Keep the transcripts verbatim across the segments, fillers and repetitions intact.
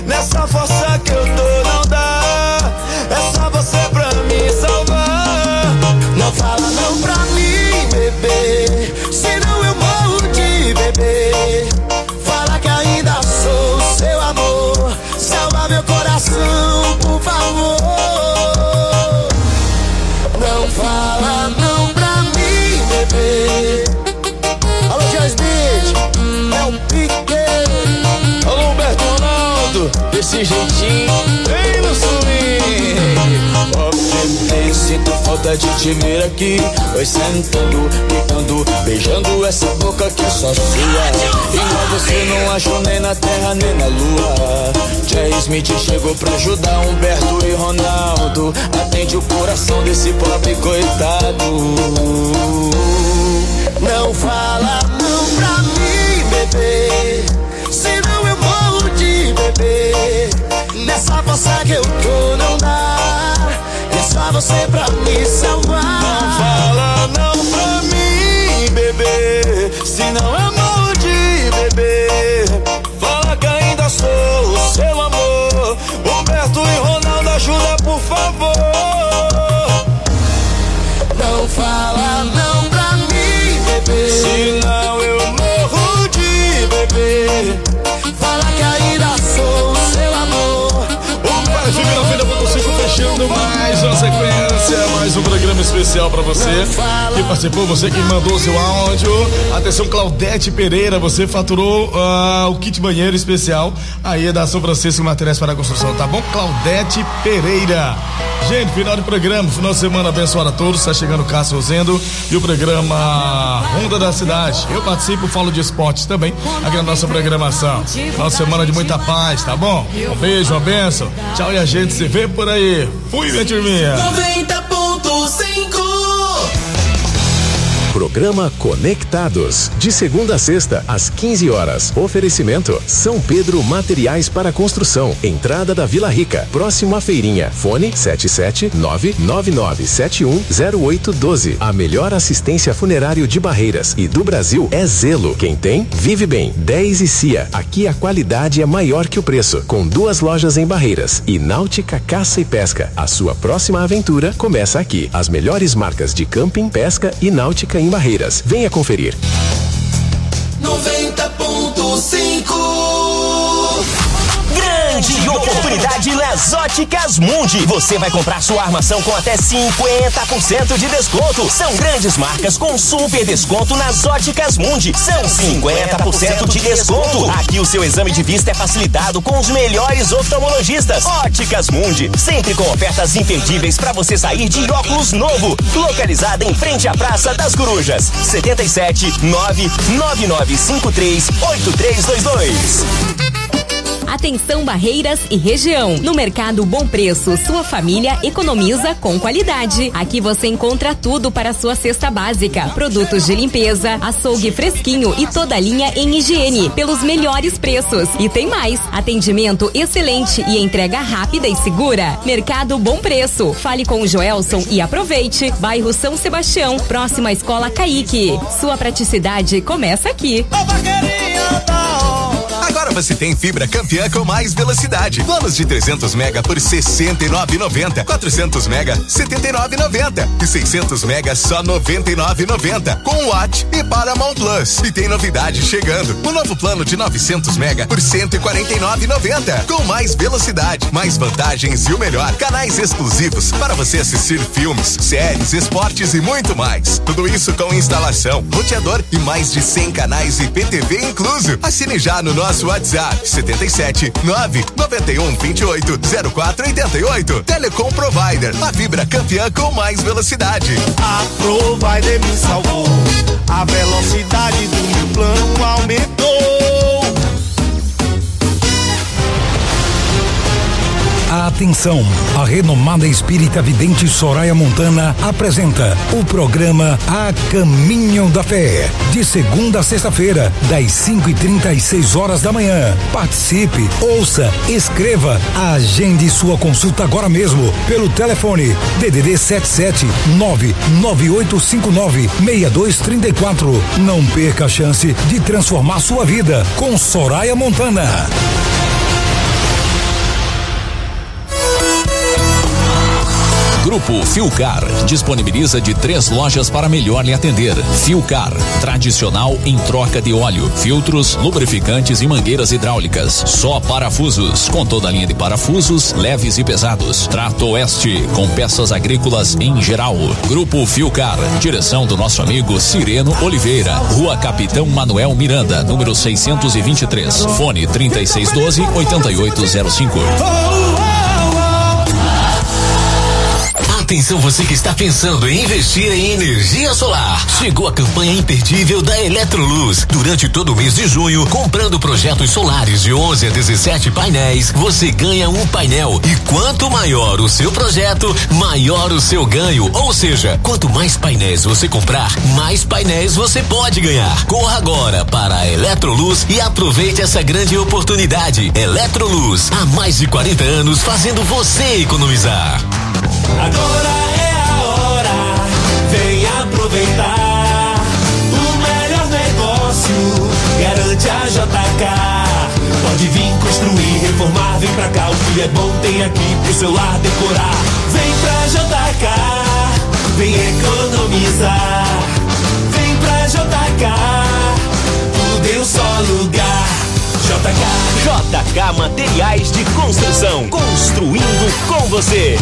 nessa força que eu tô não dá. É só você pra me salvar. Não fala não pra mim, bebê, senão eu morro de bebê. Fala que ainda sou seu amor, salva meu coração, por favor. Não fala não pra mim, bebê. Alô, Jazz Beat, é o Pique. Alô, Humberto Ronaldo, desse jeitinho, vem no swing. Obviamente sinto falta de te ver aqui. Oi, sentando, gritando, beijando essa boca que é só sua. Igual você não achou nem na terra nem na lua. Jay Smith chegou pra ajudar Humberto e Ronaldo. Atende o coração desse pobre coitado. Não fala não pra mim, bebê, senão eu morro de bebê. Nessa força que eu tô não dá. É só você pra me salvar. Não fala não pra mim, bebê, senão eu morro de bebê. Fala que ainda sou o seu amor. Humberto e Ronaldo, ajuda por favor. Não fala não pra mim, bebê, senão eu morro de bebê. Fala que ainda sou o seu amor. Brasil noventa ponto cinco fechando mais uma sequência, mais um programa especial pra você que participou, você que mandou seu áudio. Atenção, Claudete Pereira, você faturou uh, o kit banheiro especial aí da São Francisco Materiais para a Construção, tá bom? Claudete Pereira. Gente, final de programa, final de semana abençoado a todos. Está chegando o Cássio Rosendo e o programa Ronda da Cidade. Eu participo, falo de esportes também aqui na nossa programação. Final de semana de muita paz, tá bom? Um beijo, uma benção. Tchau e a gente se vê por aí. Fui, minha turminha. noventa ponto cinco. Programa Conectados, de segunda a sexta, às quinze horas. Oferecimento São Pedro Materiais para Construção, entrada da Vila Rica, próximo à feirinha. Fone sete sete nove nove nove sete um zero oito um dois. A melhor assistência funerário de Barreiras e do Brasil é Zelo. Quem tem, vive bem. dez e Cia, aqui a qualidade é maior que o preço. Com duas lojas em Barreiras e Náutica Caça e Pesca. A sua próxima aventura começa aqui. As melhores marcas de camping, pesca e náutica em Barreiras. Venha conferir. noventa ponto cinco. Grande oportunidade nas Óticas Mundi. Você vai comprar sua armação com até cinquenta por cento de desconto. São grandes marcas com super desconto nas Óticas Mundi. São cinquenta por cento de desconto. Aqui o seu exame de vista é facilitado com os melhores oftalmologistas. Óticas Mundi, sempre com ofertas imperdíveis para você sair de óculos novo. Localizada em frente à Praça das Corujas. setenta e sete nove nove nove cinco três oito três dois dois. Atenção Barreiras e região. No Mercado Bom Preço, sua família economiza com qualidade. Aqui você encontra tudo para a sua cesta básica. Produtos de limpeza, açougue fresquinho e toda a linha em higiene, pelos melhores preços. E tem mais, atendimento excelente e entrega rápida e segura. Mercado Bom Preço. Fale com o Joelson e aproveite. Bairro São Sebastião, próxima à Escola Caique. Sua praticidade começa aqui. Agora você tem fibra campeã com mais velocidade. Planos de trezentos mega por sessenta e nove reais e noventa centavos. quatrocentos mega, setenta e nove reais e noventa centavos. E seiscentos mega, só noventa e nove reais e noventa centavos. Com Watt e Paramount Plus. E tem novidade chegando. O novo plano de novecentos mega por cento e quarenta e nove reais e noventa centavos. Com mais velocidade, mais vantagens e o melhor. Canais exclusivos para você assistir filmes, séries, esportes e muito mais. Tudo isso com instalação, roteador e mais de cem canais I P T V incluso. Assine já no nosso WhatsApp setenta e sete nove nove um dois oito zero quatro oito oito. Telecom Provider, a fibra campeã com mais velocidade. A Provider me salvou, a velocidade do meu plano aumentou. Atenção, a renomada espírita vidente Soraya Montana apresenta o programa A Caminho da Fé, de segunda a sexta-feira, das cinco e trinta às seis horas da manhã. Participe, ouça, escreva, agende sua consulta agora mesmo pelo telefone D D D sete sete nove nove oito cinco nove seis dois três quatro. Não perca a chance de transformar sua vida com Soraya Montana. Grupo Filcar disponibiliza de três lojas para melhor lhe atender. Filcar, tradicional em troca de óleo, filtros, lubrificantes e mangueiras hidráulicas. Só parafusos, com toda a linha de parafusos, leves e pesados. Trato Oeste, com peças agrícolas em geral. Grupo Filcar, direção do nosso amigo Cireno Oliveira. Rua Capitão Manuel Miranda, número seiscentos e vinte e três. Fone trinta e seis doze, oitenta e oito zero cinco. Atenção, você que está pensando em investir em energia solar. Chegou a campanha imperdível da Eletroluz. Durante todo o mês de junho, comprando projetos solares de onze a dezessete painéis, você ganha um painel. E quanto maior o seu projeto, maior o seu ganho. Ou seja, quanto mais painéis você comprar, mais painéis você pode ganhar. Corra agora para a Eletroluz e aproveite essa grande oportunidade. Eletroluz, há mais de quarenta anos fazendo você economizar. Agora é a hora, vem aproveitar. O melhor negócio garante a J K. Pode vir construir, reformar, vem pra cá. O que é bom tem aqui pro seu lar decorar. Vem pra J K, vem economizar. Vem pra J K, tudo em um só lugar. J K. J K Materiais de Construção, construindo com você.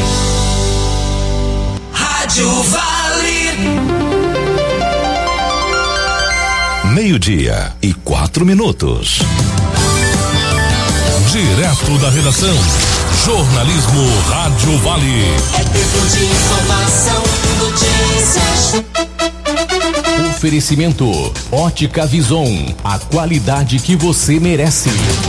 Rádio Vale. Meio-dia e quatro minutos. Direto da redação, jornalismo Rádio Vale. É tempo de informação e notícias. Oferecimento Ótica Vison, a qualidade que você merece.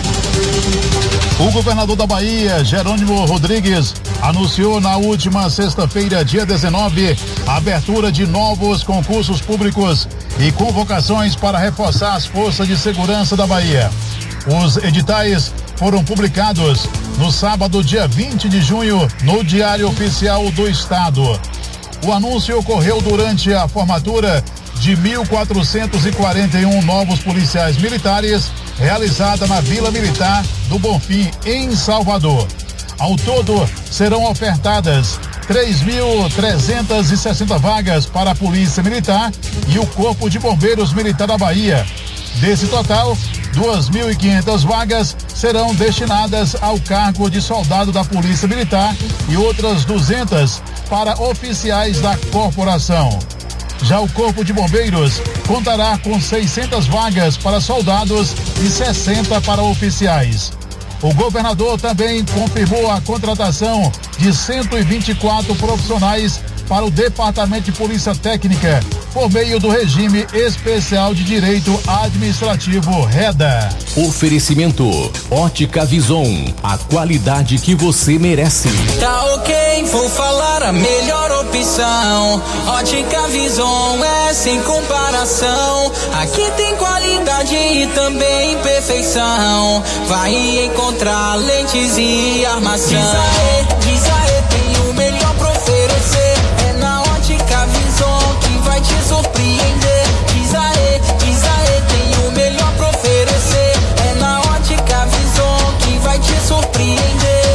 O governador da Bahia, Jerônimo Rodrigues, anunciou na última sexta-feira, dia dezenove, a abertura de novos concursos públicos e convocações para reforçar as forças de segurança da Bahia. Os editais foram publicados no sábado, dia vinte de junho, no Diário Oficial do Estado. O anúncio ocorreu durante a formatura de mil quatrocentos e quarenta e um novos policiais militares, realizada na Vila Militar do Bonfim, em Salvador. Ao todo, serão ofertadas três mil trezentas e sessenta vagas para a Polícia Militar e o Corpo de Bombeiros Militar da Bahia. Desse total, duas mil e quinhentas vagas serão destinadas ao cargo de soldado da Polícia Militar e outras duzentas para oficiais da corporação. Já o Corpo de Bombeiros contará com seiscentas vagas para soldados e sessenta para oficiais. O governador também confirmou a contratação de cento e vinte e quatro profissionais para o Departamento de Polícia Técnica, por meio do Regime Especial de Direito Administrativo REDA. Oferecimento Ótica Vison, a qualidade que você merece. Tá ok, vou falar a melhor opção. Ótica Vison é sem comparação. Aqui tem qualidade e também perfeição. Vai encontrar lentes e armação. Diz aê, diz aê, tem o melhor pra oferecer. É na Ótica Vison que vai te surpreender. Diz aê, diz aê, tem o melhor pra oferecer. É na Ótica Vison que vai te surpreender.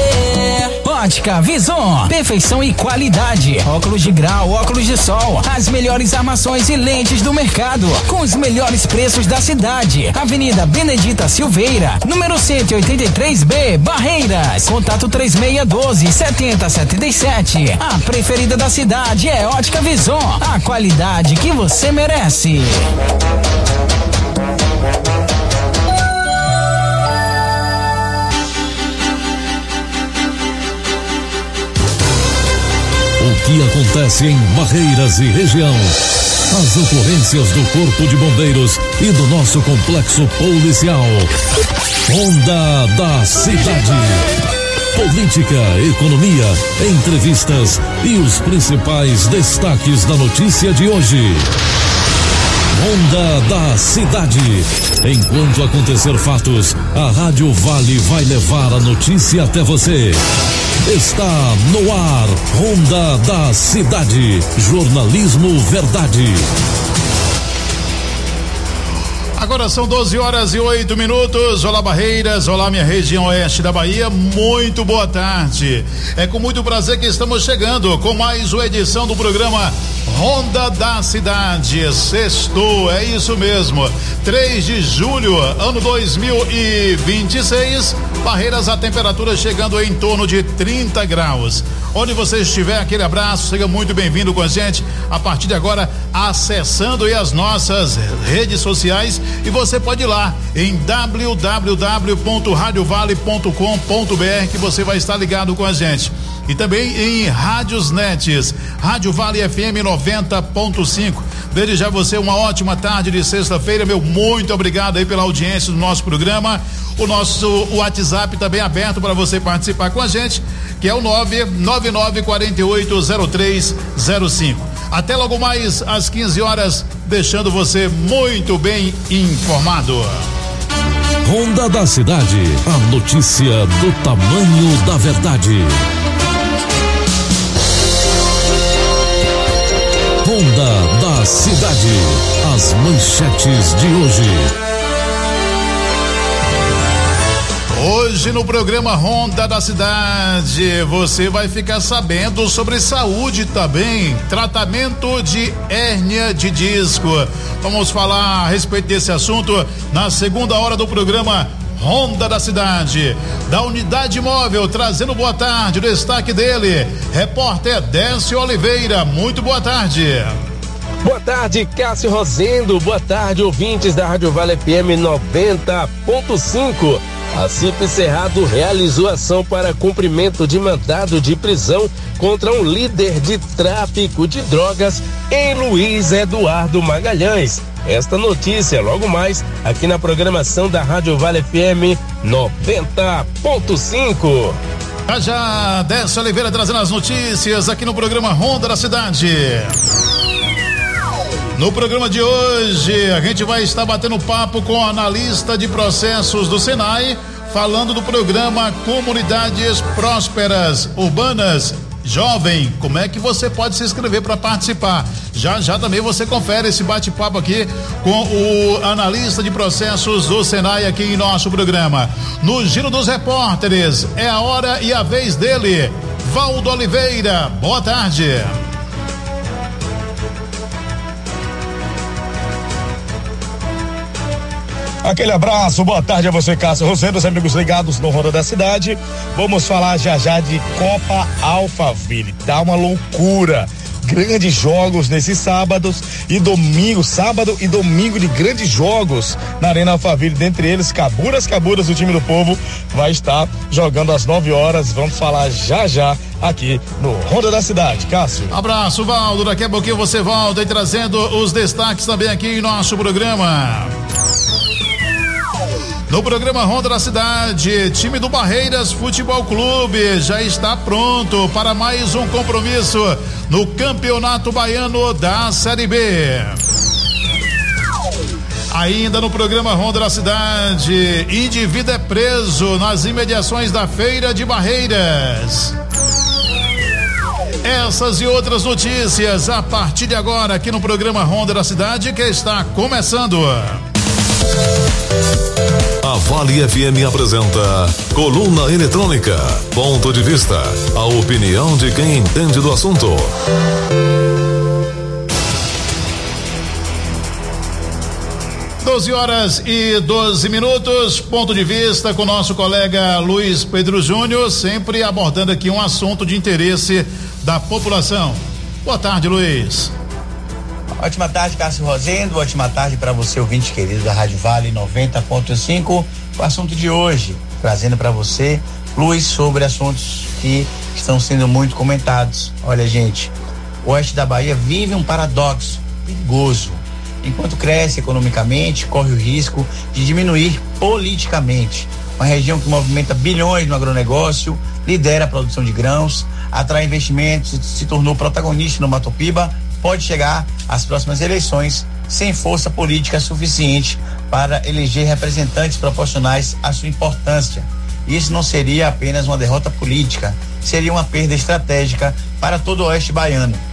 Ótica Vison, perfeição e qualidade. Óculos de grau, óculos de sol, as melhores armações e lentes do mercado, com os melhores preços da cidade. Avenida Benedita Silveira, número cento e oitenta e três B, Barreiras. Contato três seis um dois, sete zero sete sete. A preferida da cidade é Ótica Vison, a qualidade que você merece. O que acontece em Barreiras e região? As ocorrências do Corpo de Bombeiros e do nosso complexo policial. Onda da Cidade. Política, economia, entrevistas e os principais destaques da notícia de hoje. Onda da Cidade. Enquanto acontecer fatos, a Rádio Vale vai levar a notícia até você. Está no ar, Onda da Cidade. Jornalismo Verdade. Agora são doze horas e oito minutos. Olá, Barreiras. Olá, minha região oeste da Bahia. Muito boa tarde. É com muito prazer que estamos chegando com mais uma edição do programa Ronda da Cidade. Sextou, é isso mesmo. três de julho, ano dois mil e vinte e seis. Barreiras, a temperatura chegando em torno de trinta graus. Onde você estiver, aquele abraço, seja muito bem-vindo com a gente. A partir de agora, acessando aí as nossas redes sociais, e você pode ir lá em w w w ponto radio vale ponto com ponto b r que você vai estar ligado com a gente. E também em Rádios Nets, Rádio Vale F M noventa ponto cinco. Desde já você uma ótima tarde de sexta-feira, meu muito obrigado aí pela audiência do nosso programa. O nosso WhatsApp também aberto para você participar com a gente, que é o nove nove nove quatro oito zero três zero cinco. Até logo mais às quinze horas, deixando você muito bem informado. Ronda da Cidade, a notícia do tamanho da verdade. Ronda da Cidade, as manchetes de hoje. Hoje no programa Ronda da Cidade, você vai ficar sabendo sobre saúde também, tratamento de hérnia de disco. Vamos falar a respeito desse assunto na segunda hora do programa Ronda da Cidade. Da Unidade Móvel, trazendo boa tarde, o destaque dele, repórter Décio Oliveira. Muito boa tarde. Boa tarde, Cássio Rosendo. Boa tarde, ouvintes da Rádio Vale F M noventa ponto cinco. A C I P Cerrado realizou ação para cumprimento de mandado de prisão contra um líder de tráfico de drogas em Luiz Eduardo Magalhães. Esta notícia logo mais aqui na programação da Rádio Vale F M noventa ponto cinco. Já já, Décio Oliveira trazendo as notícias aqui no programa Ronda da Cidade. No programa de hoje, a gente vai estar batendo papo com o analista de processos do Senai, falando do programa Comunidades Prósperas Urbanas. Jovem, como é que você pode se inscrever para participar? Já já também você confere esse bate-papo aqui com o analista de processos do Senai aqui em nosso programa. No Giro dos Repórteres, é a hora e a vez dele, Valdo Oliveira. Boa tarde. Aquele abraço, boa tarde a você, Cássio Rosendo, os amigos ligados no Ronda da Cidade. Vamos falar já já de Copa Alphaville. Tá uma loucura. Grandes jogos nesses sábados e domingo, sábado e domingo de grandes jogos na Arena Alphaville. Dentre eles, Caburas, Caburas, o time do povo vai estar jogando às nove horas. Vamos falar já já aqui no Ronda da Cidade. Cássio. Abraço, Valdo. Daqui a pouquinho você volta aí trazendo os destaques também aqui em nosso programa. No programa Ronda da Cidade, time do Barreiras Futebol Clube já está pronto para mais um compromisso no Campeonato Baiano da Série B. Ainda no programa Ronda da Cidade, indivíduo é preso nas imediações da Feira de Barreiras. Essas e outras notícias a partir de agora aqui no programa Ronda da Cidade, que está começando. A Vale F M apresenta Coluna Eletrônica, ponto de vista, a opinião de quem entende do assunto. doze horas e doze minutos, ponto de vista com nosso colega Luiz Pedro Júnior, sempre abordando aqui um assunto de interesse da população. Boa tarde, Luiz. Ótima tarde, Cássio Rosendo. Ótima tarde para você, ouvinte querido da Rádio Vale noventa ponto cinco. O assunto de hoje, trazendo para você luz sobre assuntos que estão sendo muito comentados. Olha, gente, o oeste da Bahia vive um paradoxo perigoso. Enquanto cresce economicamente, corre o risco de diminuir politicamente. Uma região que movimenta bilhões no agronegócio, lidera a produção de grãos, atrai investimentos e se tornou protagonista no Mato Piba, pode chegar às próximas eleições sem força política suficiente para eleger representantes proporcionais à sua importância. Isso não seria apenas uma derrota política, seria uma perda estratégica para todo o oeste baiano.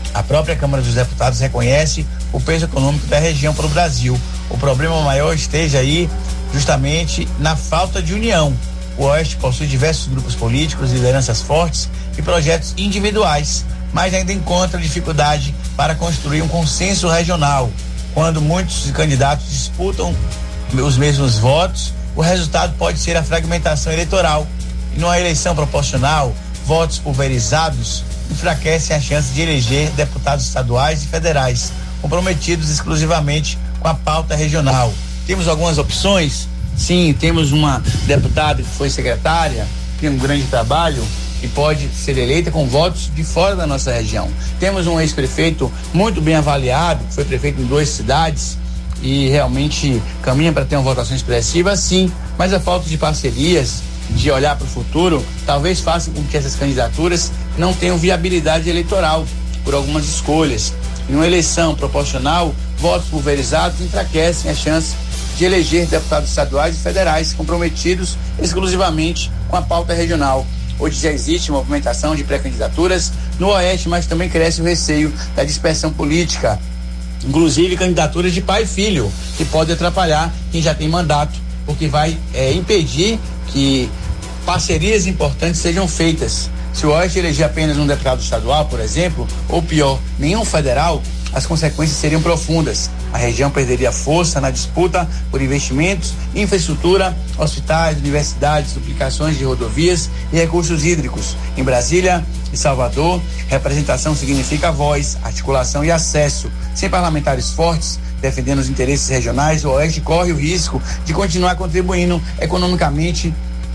A própria Câmara dos Deputados reconhece o peso econômico da região para o Brasil. O problema maior esteja aí justamente na falta de união. O Oeste possui diversos grupos políticos, lideranças fortes e projetos individuais, mas ainda encontra dificuldade para construir um consenso regional. Quando muitos candidatos disputam os mesmos votos, o resultado pode ser a fragmentação eleitoral. E numa eleição proporcional, votos pulverizados enfraquecem a chance de eleger deputados estaduais e federais, comprometidos exclusivamente com a pauta regional. Temos algumas opções? Sim, temos uma deputada que foi secretária, que tem um grande trabalho e pode ser eleita com votos de fora da nossa região. Temos um ex-prefeito muito bem avaliado, que foi prefeito em duas cidades e realmente caminha para ter uma votação expressiva, sim, mas a falta de parcerias, de olhar para o futuro, talvez faça com que essas candidaturas não tenham viabilidade eleitoral por algumas escolhas. Em uma eleição proporcional, votos pulverizados enfraquecem a chance de eleger deputados estaduais e federais comprometidos exclusivamente com a pauta regional. Hoje já existe movimentação de pré-candidaturas no Oeste, mas também cresce o receio da dispersão política, inclusive candidaturas de pai e filho, que pode atrapalhar quem já tem mandato, porque vai é, impedir que parcerias importantes sejam feitas. Se o Oeste eleger apenas um deputado estadual, por exemplo, ou pior, nenhum federal, as consequências seriam profundas. A região perderia força na disputa por investimentos, infraestrutura, hospitais, universidades, duplicações de rodovias e recursos hídricos. Em Brasília e Salvador, representação significa voz, articulação e acesso. Sem parlamentares fortes defendendo os interesses regionais, o Oeste corre o risco de continuar contribuindo economicamente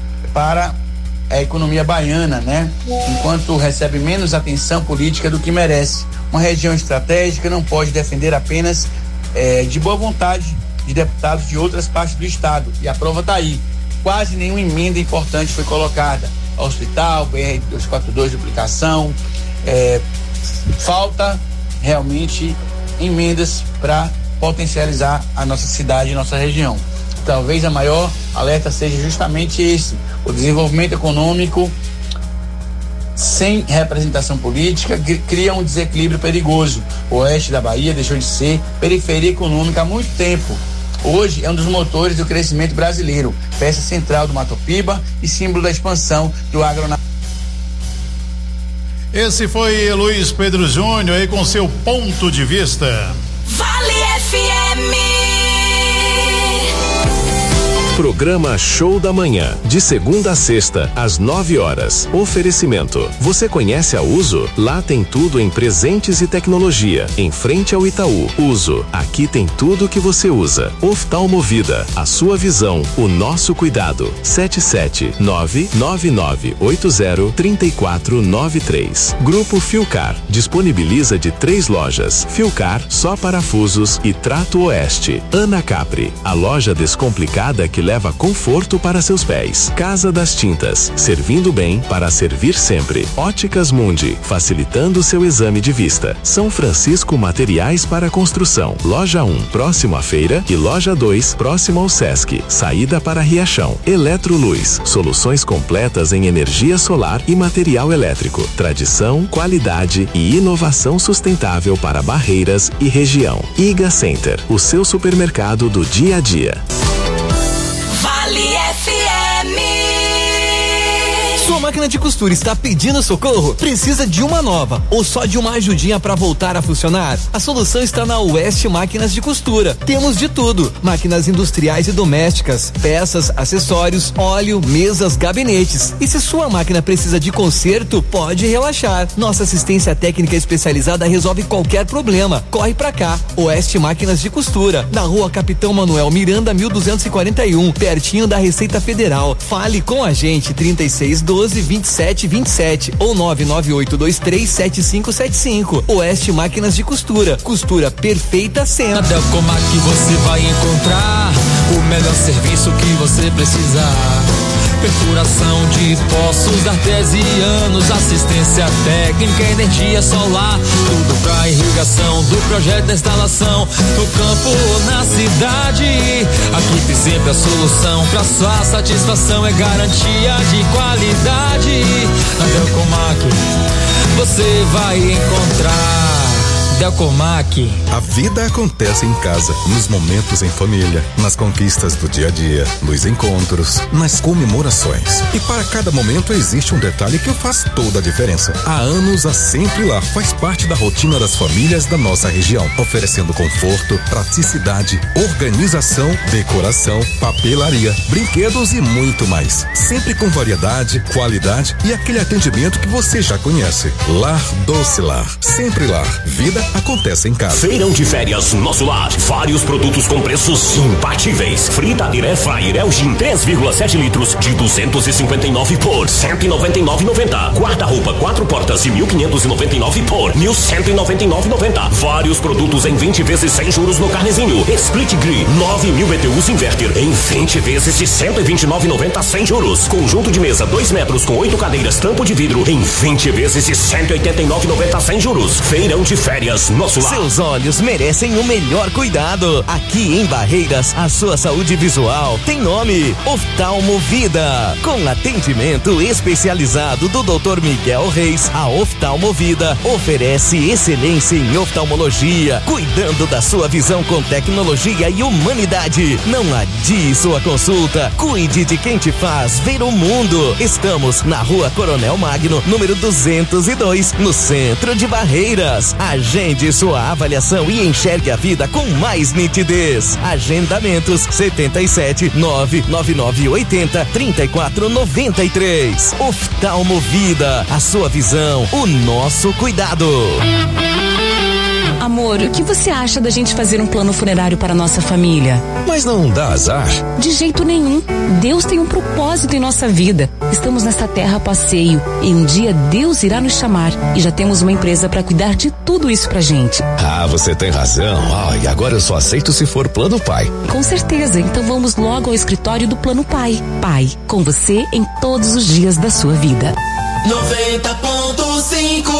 para a economia baiana, né? Enquanto recebe menos atenção política do que merece. Uma região estratégica não pode defender apenas eh, de boa vontade de deputados de outras partes do estado. E a prova está aí. Quase nenhuma emenda importante foi colocada. Hospital, B R duzentos e quarenta e dois, duplicação. Eh, falta realmente emendas para potencializar a nossa cidade e nossa região. Talvez a maior alerta seja justamente esse: o desenvolvimento econômico sem representação política cria um desequilíbrio perigoso. O oeste da Bahia deixou de ser periferia econômica há muito tempo. Hoje é um dos motores do crescimento brasileiro, peça central do Mato Piba e símbolo da expansão do agronegócio. Esse foi Luiz Pedro Júnior aí com seu ponto de vista. Vale F M. Programa Show da Manhã, de segunda a sexta, às nove horas. Oferecimento. Você conhece a Uso? Lá tem tudo em presentes e tecnologia. Em frente ao Itaú. Uso. Aqui tem tudo que você usa. Oftalmovida. A sua visão, o nosso cuidado. sete sete nove nove nove oito zero três quatro nove três. Grupo Filcar. Disponibiliza de três lojas. Filcar, só parafusos e Trato Oeste. Ana Capri. A loja descomplicada que leva conforto para seus pés. Casa das Tintas, servindo bem para servir sempre. Óticas Mundi, facilitando seu exame de vista. São Francisco Materiais para Construção. Loja um, próximo à feira, e Loja dois, próximo ao Sesc. Saída para Riachão. Eletroluz, soluções completas em energia solar e material elétrico. Tradição, qualidade e inovação sustentável para Barreiras e região. Iga Center, o seu supermercado do dia a dia. Vale F M. Sua máquina de costura está pedindo socorro? Precisa de uma nova ou só de uma ajudinha para voltar a funcionar? A solução está na Oeste Máquinas de Costura. Temos de tudo: máquinas industriais e domésticas, peças, acessórios, óleo, mesas, gabinetes. E se sua máquina precisa de conserto, pode relaxar. Nossa assistência técnica especializada resolve qualquer problema. Corre pra cá. Oeste Máquinas de Costura, na Rua Capitão Manuel Miranda, mil duzentos e quarenta e um, pertinho da Receita Federal. Fale com a gente, trinta e seis doze, vinte e sete vinte e sete ou nove nove oito dois três sete cinco sete cinco. Oeste Máquinas de Costura, costura perfeita sempre. Na Delcomac você vai encontrar o melhor serviço que você precisar. Perfuração de poços artesianos, assistência técnica, energia solar, tudo pra irrigação do projeto da instalação, no campo ou na cidade. Aqui tem sempre a solução pra sua satisfação, é garantia de qualidade. Na Delcomac você vai encontrar. Delcomac. A vida acontece em casa, nos momentos em família, nas conquistas do dia a dia, nos encontros, nas comemorações. E para cada momento existe um detalhe que faz toda a diferença. Há anos a Sempre Lar faz parte da rotina das famílias da nossa região, oferecendo conforto, praticidade, organização, decoração, papelaria, brinquedos e muito mais. Sempre com variedade, qualidade e aquele atendimento que você já conhece. Lar Doce Lar. Sempre Lar. Vida acontece em casa. Feirão de férias Nosso Lar. Vários produtos com preços imbatíveis. Fritadeira Air Fryer Elgin três vírgula sete litros de duzentos e cinquenta e nove por cento e noventa e nove e noventa. Guarda-roupa quatro portas de mil quinhentos e noventa e nove por mil cento e noventa e nove e noventa. Vários produtos em vinte vezes sem juros no carnezinho. Split Grid nove mil B T Us Inverter em vinte vezes de cento e vinte e nove e noventa sem juros. Conjunto de mesa dois metros com oito cadeiras tampo de vidro em vinte vezes de cento e oitenta e nove e noventa sem juros. Feirão de férias Nosso Lar. Seus olhos merecem o melhor cuidado. Aqui em Barreiras, a sua saúde visual tem nome: Oftalmo Vida. Com atendimento especializado do doutor Miguel Reis, a Oftalmo Vida oferece excelência em oftalmologia, cuidando da sua visão com tecnologia e humanidade. Não adie sua consulta. Cuide de quem te faz ver o mundo. Estamos na Rua Coronel Magno, número duzentos e dois, no centro de Barreiras. Agende sua avaliação e enxergue a vida com mais nitidez. Agendamentos setenta e sete, nove nove nove oitenta, trinta e quatro noventa e três. Oftalmo Vida, a sua visão, o nosso cuidado. Amor, o que você acha da gente fazer um plano funerário para nossa família? Mas não dá azar? De jeito nenhum. Deus tem um propósito em nossa vida. Estamos nesta terra a passeio e um dia Deus irá nos chamar. E já temos uma empresa para cuidar de tudo isso pra gente. Ah, você tem razão. Ah, e agora eu só aceito se for Plano Pai. Com certeza. Então vamos logo ao escritório do Plano Pai. Pai, com você em todos os dias da sua vida. noventa ponto cinco.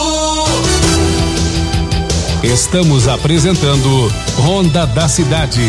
Estamos apresentando Ronda da Cidade.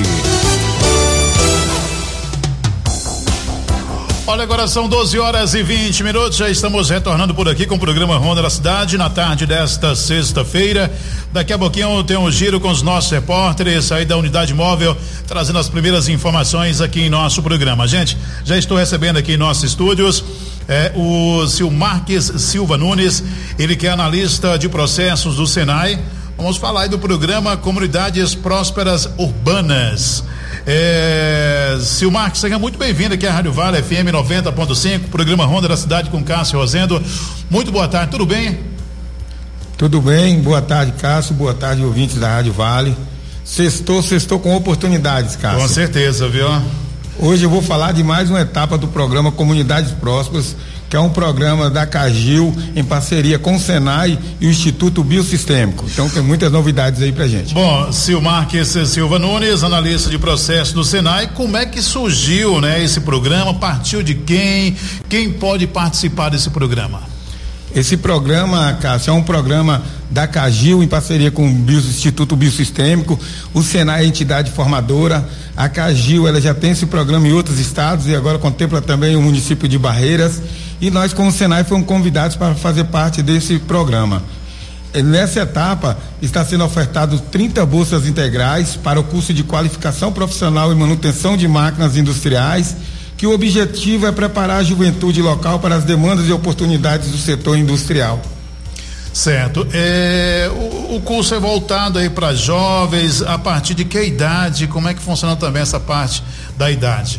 Olha, agora são doze horas e vinte minutos, já estamos retornando por aqui com o programa Ronda da Cidade na tarde desta sexta-feira. Daqui a pouquinho tem um giro com os nossos repórteres aí da unidade móvel, trazendo as primeiras informações aqui em nosso programa. Gente, já estou recebendo aqui em nossos estúdios é, o Silmarques Silva Nunes, ele que é analista de processos do Senai. Vamos falar aí do programa Comunidades Prósperas Urbanas. É, Silmar, seja muito bem-vindo aqui à Rádio Vale F M noventa ponto cinco, programa Ronda da Cidade com Cássio Rosendo. Muito boa tarde, tudo bem? Tudo bem, boa tarde, Cássio, boa tarde, ouvintes da Rádio Vale. Sextou, sextou com oportunidades, Cássio. Com certeza, viu? Hoje eu vou falar de mais uma etapa do programa Comunidades Prósperas, que é um programa da Cagil em parceria com o Senai e o Instituto Biosistêmico. Então tem muitas novidades aí pra gente. Bom, Silmarques Silva Nunes, analista de processo do Senai, como é que surgiu, né, esse programa? Partiu de quem? Quem pode participar desse programa? Esse programa, Cássio, é um programa da Cagil em parceria com o Bio, Instituto Biosistêmico, o Senai é a entidade formadora. A Cagil, ela já tem esse programa em outros estados e agora contempla também o município de Barreiras, e nós como Senai fomos convidados para fazer parte desse programa. Nessa etapa está sendo ofertado trinta bolsas integrais para o curso de qualificação profissional e manutenção de máquinas industriais, que o objetivo é preparar a juventude local para as demandas e oportunidades do setor industrial. Certo. É, o, o curso é voltado aí para jovens, a partir de que idade? Como é que funciona também essa parte da idade?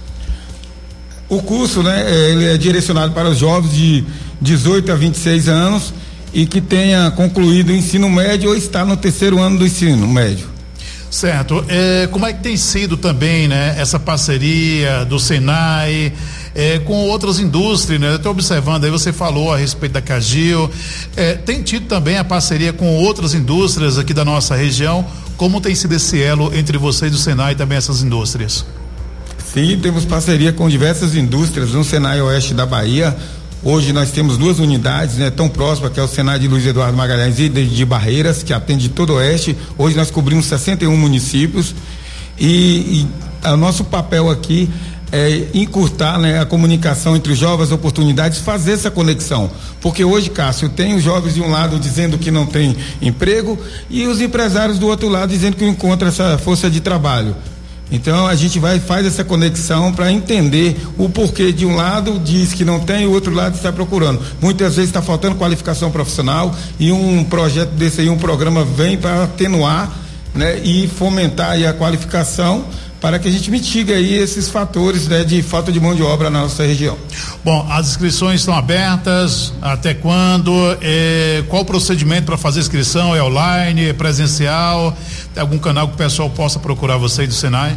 O curso, né, ele é direcionado para os jovens de dezoito a vinte e seis anos e que tenha concluído o ensino médio ou está no terceiro ano do ensino médio. Certo. É, como é que tem sido também, né, essa parceria do Senai é, com outras indústrias, né? Eu estou observando aí, você falou a respeito da Cagil, é, tem tido também a parceria com outras indústrias aqui da nossa região. Como tem sido esse elo entre vocês do Senai e também essas indústrias? Sim, temos parceria com diversas indústrias no Senai Oeste da Bahia. Hoje nós temos duas unidades, né, tão próximas, que é o Senai de Luiz Eduardo Magalhães e de, de Barreiras, que atende todo o Oeste. Hoje nós cobrimos sessenta e um municípios e, e o nosso papel aqui é, encurtar, né, a comunicação entre os jovens, as oportunidades, fazer essa conexão. Porque hoje, Cássio, tem os jovens de um lado dizendo que não tem emprego e os empresários do outro lado dizendo que não encontra essa força de trabalho. Então a gente vai faz essa conexão para entender o porquê de um lado diz que não tem e o outro lado está procurando. Muitas vezes está faltando qualificação profissional e um projeto desse aí, um programa vem para atenuar, né, e fomentar aí a qualificação para que a gente mitigue aí esses fatores, né, de falta de mão de obra na nossa região. Bom, as inscrições estão abertas, até quando? É, qual o procedimento para fazer inscrição? É online, é presencial? Tem algum canal que o pessoal possa procurar você do Senai?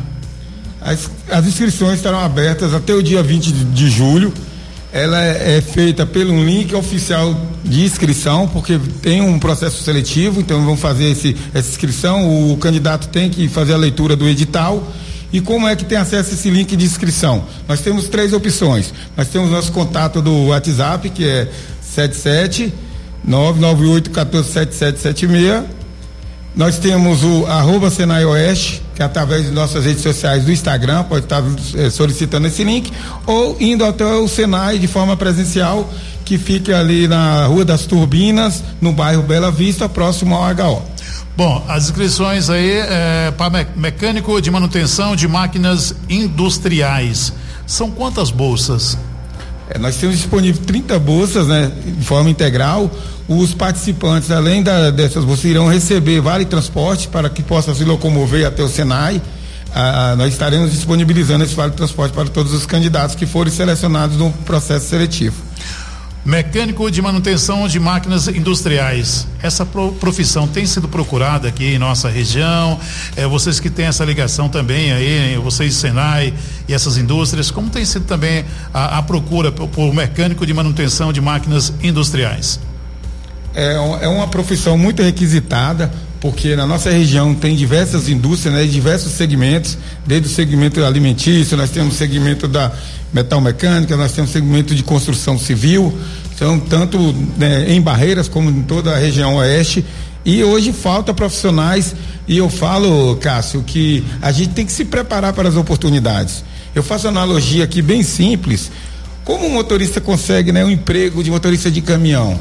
As, as inscrições estarão abertas até o dia vinte de julho. Ela é, é feita pelo link oficial de inscrição, porque tem um processo seletivo, então vamos fazer esse, essa inscrição, o candidato tem que fazer a leitura do edital. E como é que tem acesso a esse link de inscrição? Nós temos três opções. Nós temos nosso contato do WhatsApp, que é sete sete nove nove oito um quatro sete sete sete seis. Nós temos o arroba Senai Oeste, que é através de nossas redes sociais do Instagram, pode estar é, solicitando esse link, ou indo até o Senai de forma presencial, que fica ali na Rua das Turbinas, no bairro Bela Vista, próximo ao H O. Bom, as inscrições aí é, para mecânico de manutenção de máquinas industriais. São quantas bolsas? É, nós temos disponível trinta bolsas, né, de forma integral. Os participantes, além da, dessas bolsas, irão receber vale transporte para que possa se locomover até o Senai. Ah, nós estaremos disponibilizando esse vale transporte para todos os candidatos que forem selecionados no processo seletivo. Mecânico de manutenção de máquinas industriais. Essa profissão tem sido procurada aqui em nossa região. É, vocês que têm essa ligação também aí, vocês Senai e essas indústrias, como tem sido também a, a procura por, por mecânico de manutenção de máquinas industriais? É, é uma profissão muito requisitada, porque na nossa região tem diversas indústrias, né, diversos segmentos, desde o segmento alimentício, nós temos o segmento da metal mecânica, nós temos o segmento de construção civil, então tanto, né, em Barreiras como em toda a região oeste, e hoje falta profissionais, e eu falo, Cássio, que a gente tem que se preparar para as oportunidades. Eu faço uma analogia aqui bem simples. Como um motorista consegue, né, um emprego de motorista de caminhão?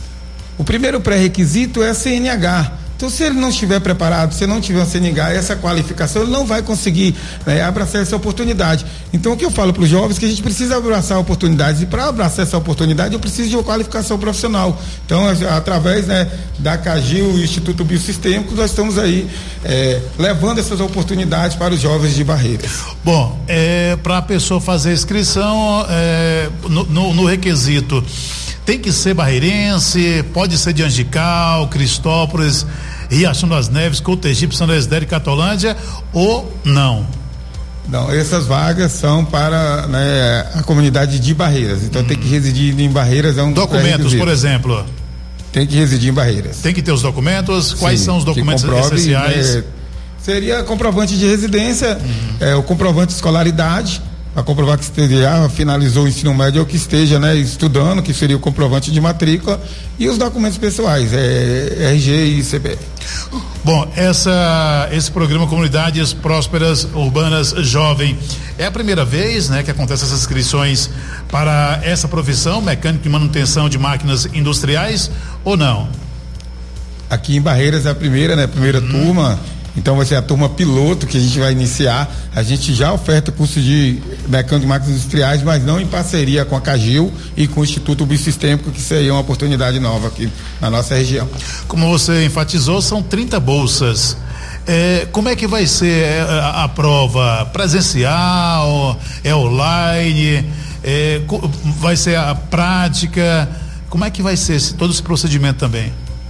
O primeiro pré-requisito é a C N H. Então, se ele não estiver preparado, se não tiver uma C N H, essa qualificação, ele não vai conseguir, né, abraçar essa oportunidade. Então, o que eu falo para os jovens é que a gente precisa abraçar oportunidades, e para abraçar essa oportunidade, eu preciso de uma qualificação profissional. Então, através, né, da CAGIL e Instituto Biosistêmico, nós estamos aí é, levando essas oportunidades para os jovens de Barreiras. Bom, é, para a pessoa fazer a inscrição, é, no, no, no requisito, tem que ser barreirense, pode ser de Angical, Cristópolis, Riachão das Neves, Cotegipe, São Desidério e Catolândia, ou não? Não, essas vagas são para, né, a comunidade de Barreiras, então hum. tem que residir em Barreiras. É um documentos, por exemplo? Tem que residir em Barreiras. Tem que ter os documentos? Quais Sim, são os documentos comprove, essenciais? Né, seria comprovante de residência, hum. é, o comprovante de escolaridade, para comprovar que esteja, finalizou o ensino médio ou que esteja, né, estudando, que seria o comprovante de matrícula, e os documentos pessoais, é, R G e C B R. Bom, essa, esse programa Comunidades Prósperas Urbanas Jovem é a primeira vez, né, que acontece essas inscrições para essa profissão, mecânico de manutenção de máquinas industriais, ou não? Aqui em Barreiras é a primeira, né, a primeira hum. turma. Então vai ser a turma piloto que a gente vai iniciar. A gente já oferta curso de mecânico de máquinas industriais, mas não em parceria com a CAGIL e com o Instituto Biosistêmico, que seria uma oportunidade nova aqui na nossa região. Como você enfatizou, são trinta bolsas. É, como é que vai ser a, a prova? Presencial? É online? É, vai ser a prática? Como é que vai ser esse, todo esse procedimento também?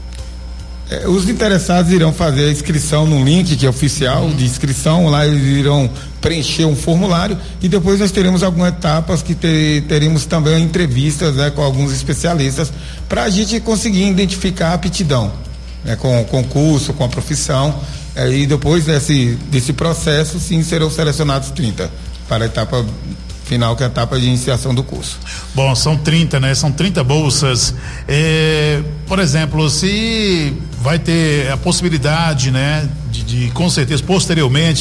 É, os interessados irão fazer a inscrição no link que é oficial de inscrição, lá eles irão preencher um formulário e depois nós teremos algumas etapas que ter, teremos também entrevistas, né, com alguns especialistas para a gente conseguir identificar a aptidão, né, com o concurso, com a profissão, é, e depois desse, desse processo sim serão selecionados trinta para a etapa final, que é a etapa de iniciação do curso. Bom, são trinta, né? São trinta bolsas. É, por exemplo, se vai ter a possibilidade, né, de, de com certeza posteriormente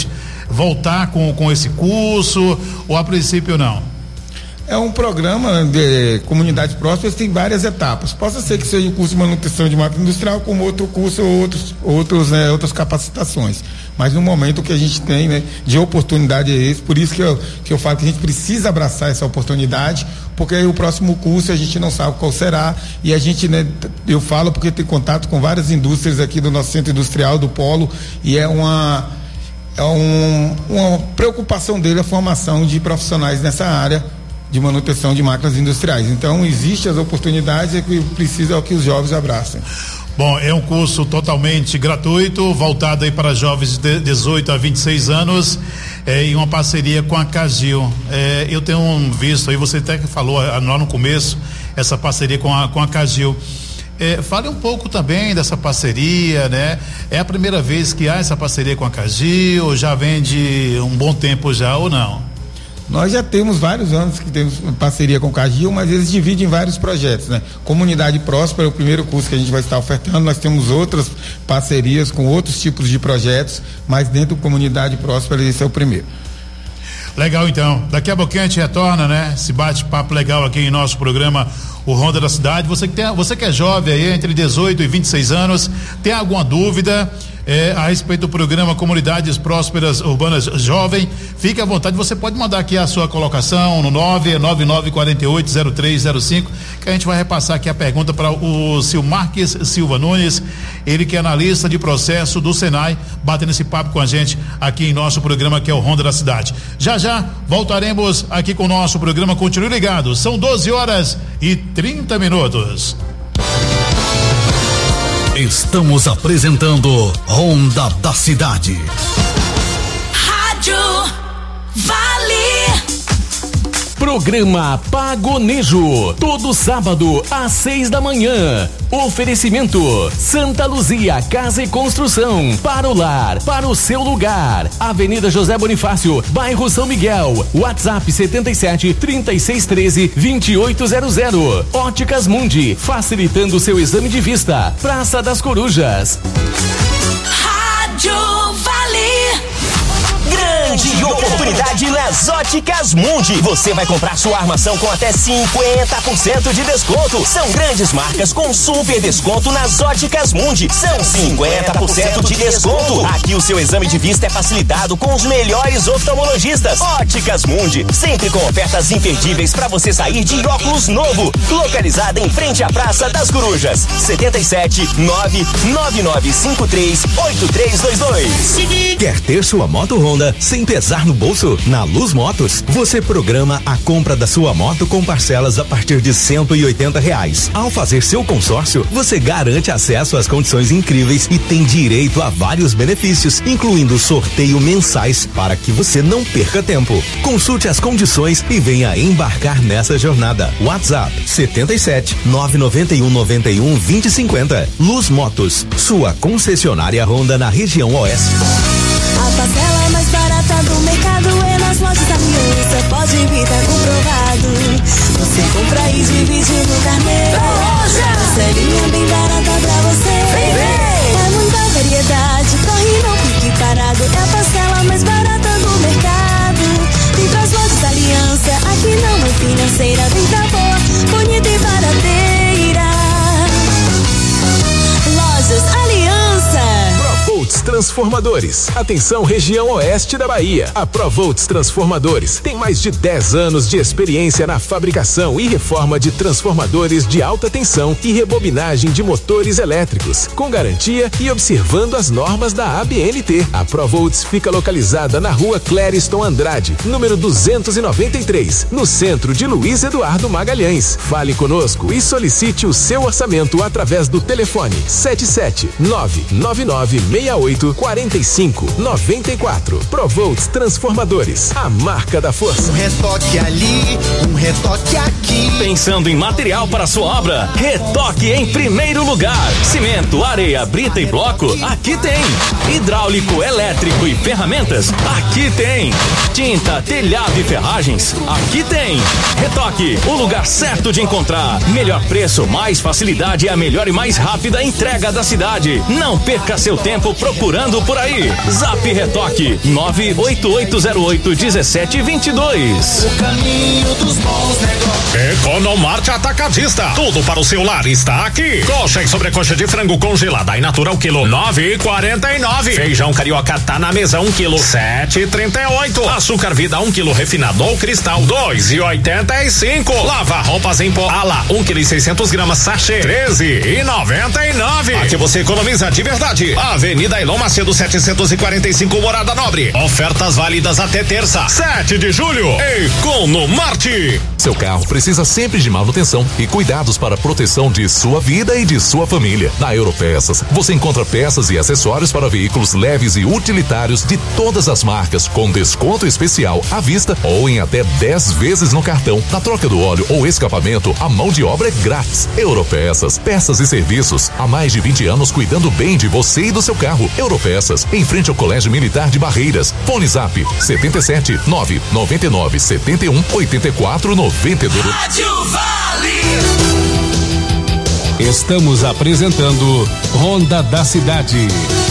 voltar com, com esse curso ou a princípio não? É um programa de comunidades prósperas, tem várias etapas. Possa ser que seja um curso de manutenção de máquina industrial, como outro curso ou outros, outros, né, outras capacitações. Mas no momento que a gente tem, né, de oportunidade é esse, por isso que eu, que eu falo que a gente precisa abraçar essa oportunidade, porque aí o próximo curso a gente não sabe qual será, e a gente, né, eu falo porque tem contato com várias indústrias aqui do nosso centro industrial, do Polo, e é uma, é um, uma preocupação dele a formação de profissionais nessa área de manutenção de máquinas industriais. Então, existem as oportunidades, é que precisa que os jovens abracem. Bom, é um curso totalmente gratuito, voltado aí para jovens de dezoito a vinte e seis anos, é, em uma parceria com a Cagil. É, eu tenho visto aí, você até que falou lá no começo, essa parceria com a, com a Cagil. É, fale um pouco também dessa parceria, né? É a primeira vez que há essa parceria com a Cagil, já vem de um bom tempo já ou não? Nós já temos vários anos que temos parceria com o Cagil, mas eles dividem em vários projetos, né? Comunidade Próspera é o primeiro curso que a gente vai estar ofertando, nós temos outras parcerias com outros tipos de projetos, mas dentro da Comunidade Próspera esse é o primeiro. Legal, então, daqui a pouquinho a gente retorna, né? Esse bate-papo legal aqui em nosso programa, o Ronda da Cidade. Você que, tem, você que é jovem aí, entre dezoito e vinte e seis anos, tem alguma dúvida É, a respeito do programa Comunidades Prósperas Urbanas Jovem, fique à vontade, você pode mandar aqui a sua colocação no nove nove nove quatro oito zero três zero cinco, que a gente vai repassar aqui a pergunta para o Silmarques Silva Nunes, ele que é analista de processo do Senai, batendo esse papo com a gente aqui em nosso programa, que é o Ronda da Cidade. Já já voltaremos aqui com o nosso programa, continue ligado, são doze horas e trinta minutos. Estamos apresentando Ronda da Cidade. Rádio Vale. Programa Pagonejo, todo sábado às seis da manhã. Oferecimento Santa Luzia Casa e Construção, para o lar, para o seu lugar. Avenida José Bonifácio, bairro São Miguel. WhatsApp setenta e sete, trinta e seis, treze, vinte e oito zero zero. Óticas Mundi, facilitando seu exame de vista. Praça das Corujas. Rádio Vale. Grande oportunidade nas Óticas Mundi. Você vai comprar sua armação com até cinquenta por cento de desconto. São grandes marcas com super desconto nas Óticas Mundi. São cinquenta por cento de desconto. Aqui o seu exame de vista é facilitado com os melhores oftalmologistas. Óticas Mundi, sempre com ofertas imperdíveis para você sair de óculos novo. Localizada em frente à Praça das Corujas. setenta e sete, nove nove nove cinco três, oito três dois dois. Quer ter sua moto Honda sem pesar no bolso? Na Luz Motos, você programa a compra da sua moto com parcelas a partir de cento e oitenta reais. Ao fazer seu consórcio, você garante acesso às condições incríveis e tem direito a vários benefícios, incluindo sorteio mensais, para que você não perca tempo. Consulte as condições e venha embarcar nessa jornada. WhatsApp setenta e sete, nove nove um, nove um, vinte e cinquenta. Luz Motos, sua concessionária Honda na região Oeste. A parcela mais barata do mercado é nas lojas da Aliança. Pode vir, tá comprovado. Você compra e divide no carnê. Parcelinha bem barata pra você. Vem, vem. É muita variedade, corre não fique parado. É a parcela mais barata do mercado. Vem pras lojas da Aliança, aqui não é financeira. Vem pra boa, bonita e barateira. Lojas Aliança. ProVolts Transformadores. Atenção, região oeste da Bahia. A ProVolts Transformadores tem mais de dez anos de experiência na fabricação e reforma de transformadores de alta tensão e rebobinagem de motores elétricos, com garantia e observando as normas da A B N T. A ProVolts fica localizada na rua Clériston Andrade, número duzentos e noventa e três, no centro de Luiz Eduardo Magalhães. Fale conosco e solicite o seu orçamento através do telefone sete sete nove nove nove seis oito, quatro cinco nove quatro. ProVolts Transformadores, a marca da força. Um retoque ali, um retoque aqui. Pensando em material para sua obra? Retoque em primeiro lugar. Cimento, areia, brita e bloco? Aqui tem. Hidráulico, elétrico e ferramentas? Aqui tem. Tinta, telhado e ferragens? Aqui tem. Retoque, o lugar certo de encontrar. Melhor preço, mais facilidade e a melhor e mais rápida entrega da cidade. Não perca seu tempo procurando procurando por aí? Zap Retoque nove oito oito zero oito um sete dois dois. O caminho dos bons negócios. Economarte Atacadista. Tudo para o seu lar está aqui. Coxa e sobrecoxa de frango congelada e natural quilo nove e quarenta e nove. Feijão carioca tá na mesa um quilo sete e trinta e oito. Açúcar vida um quilo refinado ou cristal dois e oitenta e cinco. Lava roupas em pó ala um quilo e seiscentos gramas sachê treze e noventa e nove. Aqui você economiza de verdade. Avenida Elon Macedo setecentos e quarenta e cinco, Morada Nobre. Ofertas válidas até terça, sete de julho. Economarte. Seu carro precisa sempre de manutenção e cuidados para a proteção de sua vida e de sua família. Na Europeças, você encontra peças e acessórios para veículos leves e utilitários de todas as marcas, com desconto especial à vista ou em até dez vezes no cartão. Na troca do óleo ou escapamento, a mão de obra é grátis. Europeças, peças e serviços. Há mais de vinte anos cuidando bem de você e do seu carro. Europeças, em frente ao Colégio Militar de Barreiras. Fone Zap setenta e sete nove noventa e nove setenta e um oitenta e quatro noventa e dois. Rádio Vale. Estamos apresentando Ronda da Cidade.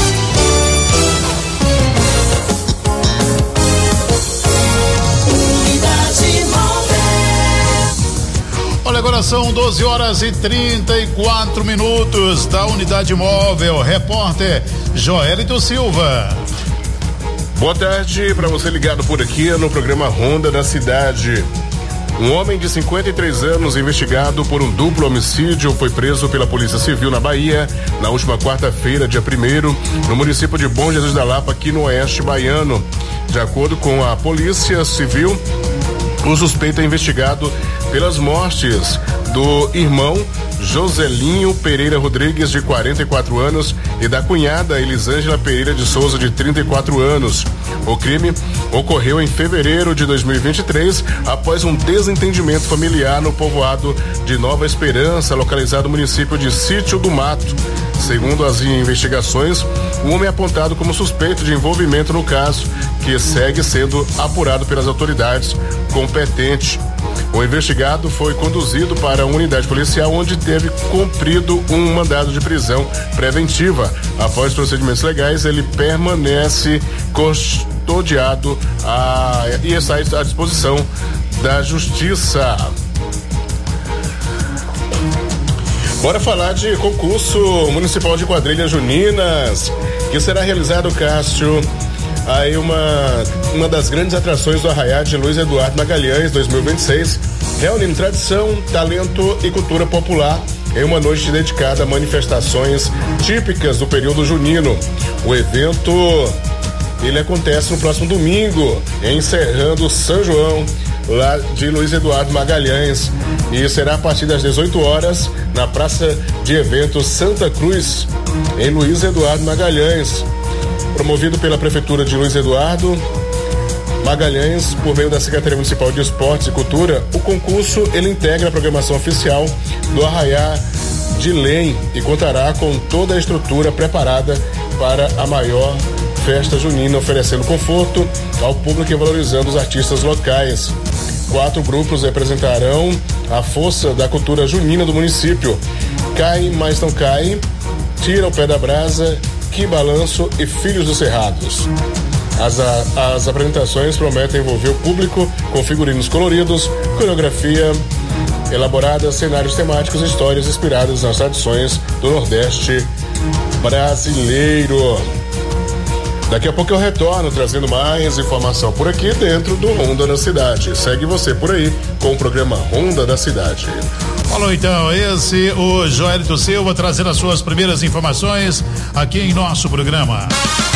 Olha, agora são doze horas e trinta e quatro minutos da Unidade Móvel. Repórter Joelito Silva. Boa tarde para você ligado por aqui no programa Ronda da Cidade. Um homem de cinquenta e três anos, investigado por um duplo homicídio, foi preso pela Polícia Civil na Bahia na última quarta-feira, dia primeiro, no município de Bom Jesus da Lapa, aqui no oeste baiano. De acordo com a Polícia Civil, o suspeito é investigado pelas mortes do irmão Joselinho Pereira Rodrigues, de quarenta e quatro anos, e da cunhada Elisângela Pereira de Souza, de trinta e quatro anos. O crime ocorreu em fevereiro de dois mil e vinte e três, após um desentendimento familiar no povoado de Nova Esperança, localizado no município de Sítio do Mato. Segundo as investigações, o homem é apontado como suspeito de envolvimento no caso, que segue sendo apurado pelas autoridades competentes. O investigado foi conduzido para uma unidade policial, onde teve cumprido um mandado de prisão preventiva. Após procedimentos legais, ele permanece custodiado a, e está à disposição da Justiça. Bora falar de concurso municipal de quadrilhas juninas, que será realizado, Cássio, aí uma, uma das grandes atrações do Arraiá de Luiz Eduardo Magalhães dois mil e vinte e seis, reunindo tradição, talento e cultura popular em uma noite dedicada a manifestações típicas do período junino. O evento, ele acontece no próximo domingo, encerrando São João, lá de Luiz Eduardo Magalhães, e será a partir das dezoito horas na Praça de Eventos Santa Cruz, em Luiz Eduardo Magalhães. Promovido pela Prefeitura de Luiz Eduardo Magalhães, por meio da Secretaria Municipal de Esportes e Cultura, o concurso ele integra a programação oficial do Arraiá de Lem e contará com toda a estrutura preparada para a maior festa junina, oferecendo conforto ao público e valorizando os artistas locais. Quatro grupos representarão a força da cultura junina do município: Cai, Mas Não Cai, Tira o Pé da Brasa, Que Balanço e Filhos dos Cerrados. As, a, as apresentações prometem envolver o público com figurinos coloridos, coreografia elaborada, cenários temáticos e histórias inspiradas nas tradições do Nordeste brasileiro. Daqui a pouco eu retorno trazendo mais informação por aqui dentro do Ronda da Cidade. Segue você por aí com o programa Ronda da Cidade. Falou então, esse o Joelito Silva trazendo as suas primeiras informações aqui em nosso programa.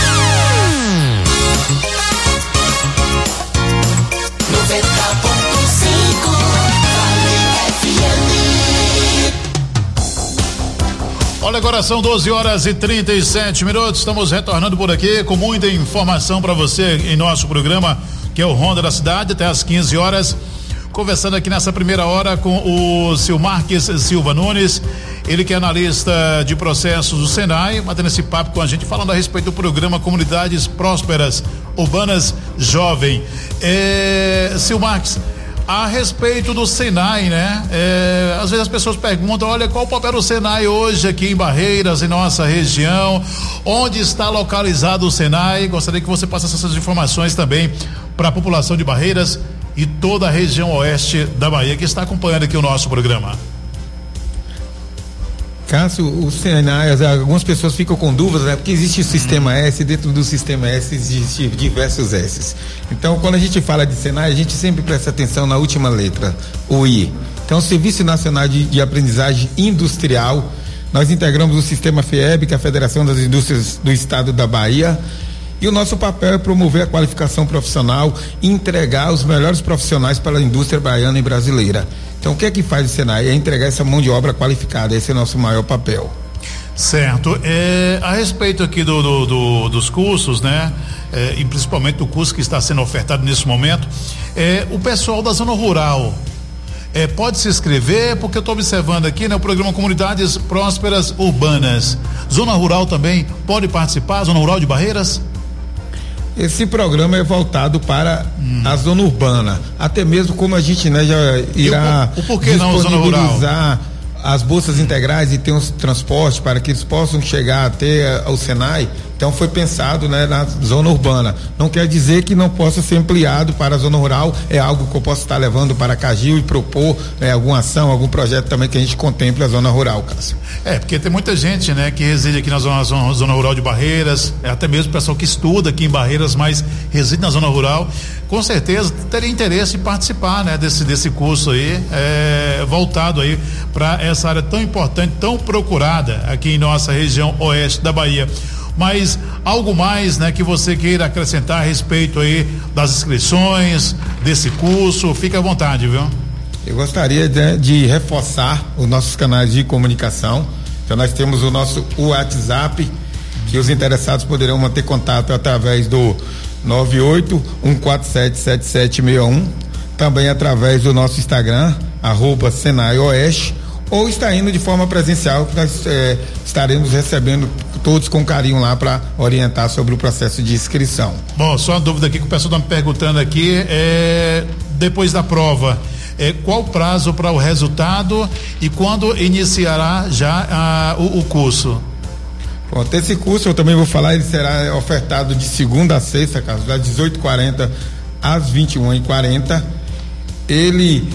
Olha, agora são doze horas e trinta e sete minutos. Estamos retornando por aqui com muita informação para você em nosso programa, que é o Ronda da Cidade, até às quinze horas. Conversando aqui nessa primeira hora com o Silmarques Silva Nunes, ele que é analista de processos do Senai, batendo esse papo com a gente, falando a respeito do programa Comunidades Prósperas Urbanas Jovem. É, Silmarques, a respeito do Senai, né? É, às vezes as pessoas perguntam, olha, qual o papel do Senai hoje aqui em Barreiras, em nossa região, onde está localizado o Senai? Gostaria que você passasse essas informações também para a população de Barreiras e toda a região oeste da Bahia que está acompanhando aqui o nosso programa. Cássio, o Senai, algumas pessoas ficam com dúvidas, né? Porque existe o sistema S, dentro do sistema S existem diversos S. Então, quando a gente fala de Senai, a gente sempre presta atenção na última letra, o I. Então, o Serviço Nacional de, de Aprendizagem Industrial, nós integramos o sistema FIEB, que é a Federação das Indústrias do Estado da Bahia, e o nosso papel é promover a qualificação profissional e entregar os melhores profissionais para a indústria baiana e brasileira. Então, o que é que faz o Senai? É entregar essa mão de obra qualificada, esse é o nosso maior papel. Certo. É, a respeito aqui do, do, do, dos cursos, né? É, e principalmente do curso que está sendo ofertado nesse momento, é, o pessoal da zona rural é, pode se inscrever, porque eu estou observando aqui, né? O programa Comunidades Prósperas Urbanas. Zona rural também pode participar, zona rural de Barreiras? Esse programa é voltado para hum. a zona urbana, até mesmo como a gente, né, já irá o, o porquê não zona rural? As bolsas integrais e ter um transporte para que eles possam chegar até o Senai. Então foi pensado, né, na zona urbana. Não quer dizer que não possa ser ampliado para a zona rural, é algo que eu posso estar levando para a Cagil e propor, né, alguma ação, algum projeto também que a gente contemple a zona rural, Cássio. É, porque tem muita gente, né, que reside aqui na zona, zona, zona rural de Barreiras, até mesmo o pessoal que estuda aqui em Barreiras, mas reside na zona rural, com certeza teria interesse em participar, né, desse, desse curso aí, é, voltado aí para essa área tão importante, tão procurada aqui em nossa região oeste da Bahia. Mas algo mais, né, que você queira acrescentar a respeito aí das inscrições desse curso, fica à vontade, viu? Eu gostaria de, de reforçar os nossos canais de comunicação. Então nós temos o nosso WhatsApp, que os interessados poderão manter contato através do nove oito um quatro sete sete sete seis um, também através do nosso Instagram, arroba Senai Oeste, ou está indo de forma presencial, que nós é, estaremos recebendo todos com carinho lá para orientar sobre o processo de inscrição. Bom, só uma dúvida aqui que o pessoal está me perguntando aqui, é, depois da prova, é, qual o prazo para o resultado e quando iniciará já a, o, o curso? Pronto, esse curso eu também vou falar, ele será ofertado de segunda a sexta, Carlos, das dezoito e quarenta às vinte e uma e quarenta. Ele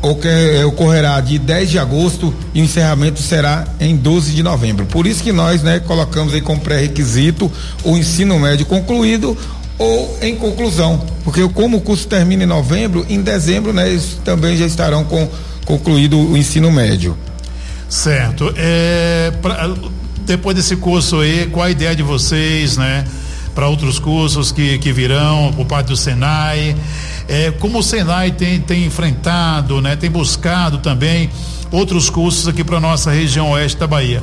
ocorrerá de dez de agosto e o encerramento será em doze de novembro. Por isso que nós, né, colocamos aí como pré-requisito o ensino médio concluído ou em conclusão, porque como o curso termina em novembro, em dezembro, né, eles também já estarão com concluído o ensino médio. Certo. É, pra, depois desse curso aí, qual a ideia de vocês, né, para outros cursos que, que virão por parte do Senai? É, como o Senai tem, tem enfrentado, né, tem buscado também outros cursos aqui para nossa região oeste da Bahia?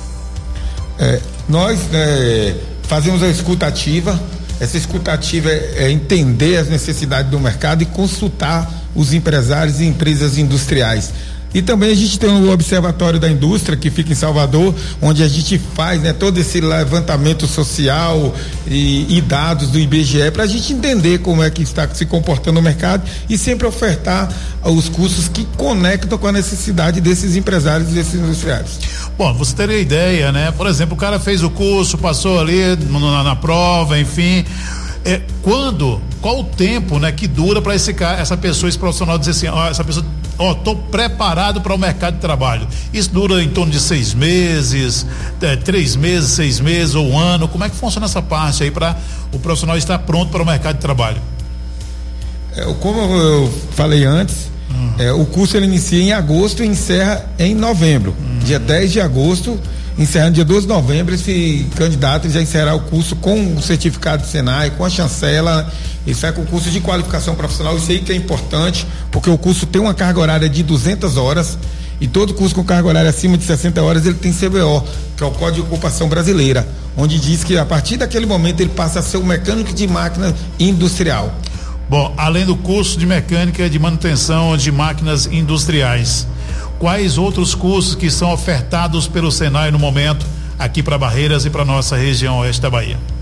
É, nós é, fazemos a escuta ativa. Essa escuta ativa é, é entender as necessidades do mercado e consultar os empresários e empresas industriais. E também a gente tem o Observatório da Indústria, que fica em Salvador, onde a gente faz, né, todo esse levantamento social e, e dados do I B G E para a gente entender como é que está se comportando o mercado e sempre ofertar os cursos que conectam com a necessidade desses empresários e desses industriais. Bom, você teria ideia, né? Por exemplo, o cara fez o curso, passou ali na, na prova, enfim. É, quando, qual o tempo, né, que dura para esse cara, essa pessoa, esse profissional dizer assim, ó, essa pessoa, ó, tô preparado para o mercado de trabalho? Isso dura em torno de seis meses, é, três meses, seis meses ou um ano? Como é que funciona essa parte aí para o profissional estar pronto para o mercado de trabalho? É, como eu falei antes, hum. é, o curso ele inicia em agosto e encerra em novembro, hum. dia dez de agosto. Encerrando dia doze de novembro, esse candidato já encerrará o curso com o certificado do Senai, com a chancela, ele sai com o curso de qualificação profissional. Isso aí que é importante, porque o curso tem uma carga horária de duzentas horas e todo curso com carga horária acima de sessenta horas ele tem C B O, que é o Código de Ocupação Brasileira, onde diz que a partir daquele momento ele passa a ser um mecânico de máquina industrial. Bom, além do curso de mecânica de manutenção de máquinas industriais, quais outros cursos que são ofertados pelo Senai no momento aqui para Barreiras e para nossa região oeste da Bahia?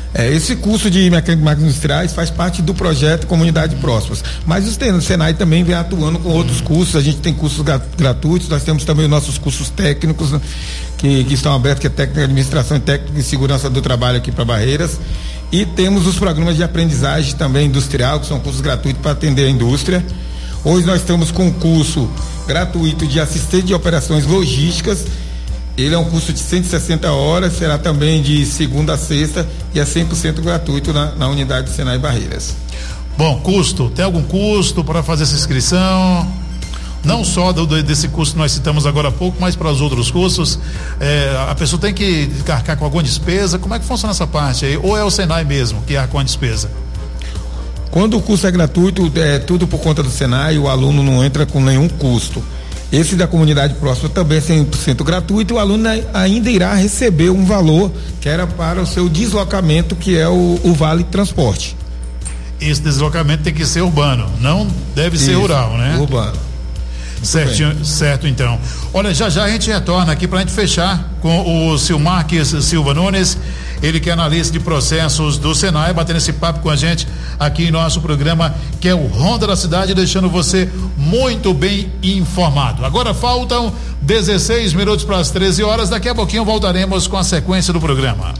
É, esse curso de mecânica de máquinas industriais faz parte do projeto Comunidade Prósperas. Mas o Senai também vem atuando com outros cursos. A gente tem cursos gratuitos, nós temos também os nossos cursos técnicos, né, que, que estão abertos, que é técnica de administração e técnica de segurança do trabalho aqui para Barreiras. E temos os programas de aprendizagem também industrial, que são cursos gratuitos para atender a indústria. Hoje nós estamos com um curso gratuito de assistente de operações logísticas. Ele é um curso de cento e sessenta horas, será também de segunda a sexta e é cem por cento gratuito na, na unidade do Senai Barreiras. Bom, custo, tem algum custo para fazer essa inscrição? Não só do, desse curso que nós citamos agora há pouco, mas para os outros cursos, é, a pessoa tem que arcar com alguma despesa? Como é que funciona essa parte aí? Ou é o Senai mesmo que arca com a despesa? Quando o curso é gratuito, é tudo por conta do Senai, o aluno não entra com nenhum custo. Esse da comunidade próxima também é cem por cento gratuito e o aluno ainda irá receber um valor que era para o seu deslocamento, que é o, o Vale Transporte. Esse deslocamento tem que ser urbano, não deve ser Isso, rural, né? Urbano. Certo, certo, então. Olha, já já a gente retorna aqui pra gente fechar com o Silmarques Silva Nunes, ele que é analista de processos do Senai, batendo esse papo com a gente aqui em nosso programa, que é o Ronda da Cidade, deixando você muito bem informado. Agora faltam dezesseis minutos para as treze horas, daqui a pouquinho voltaremos com a sequência do programa.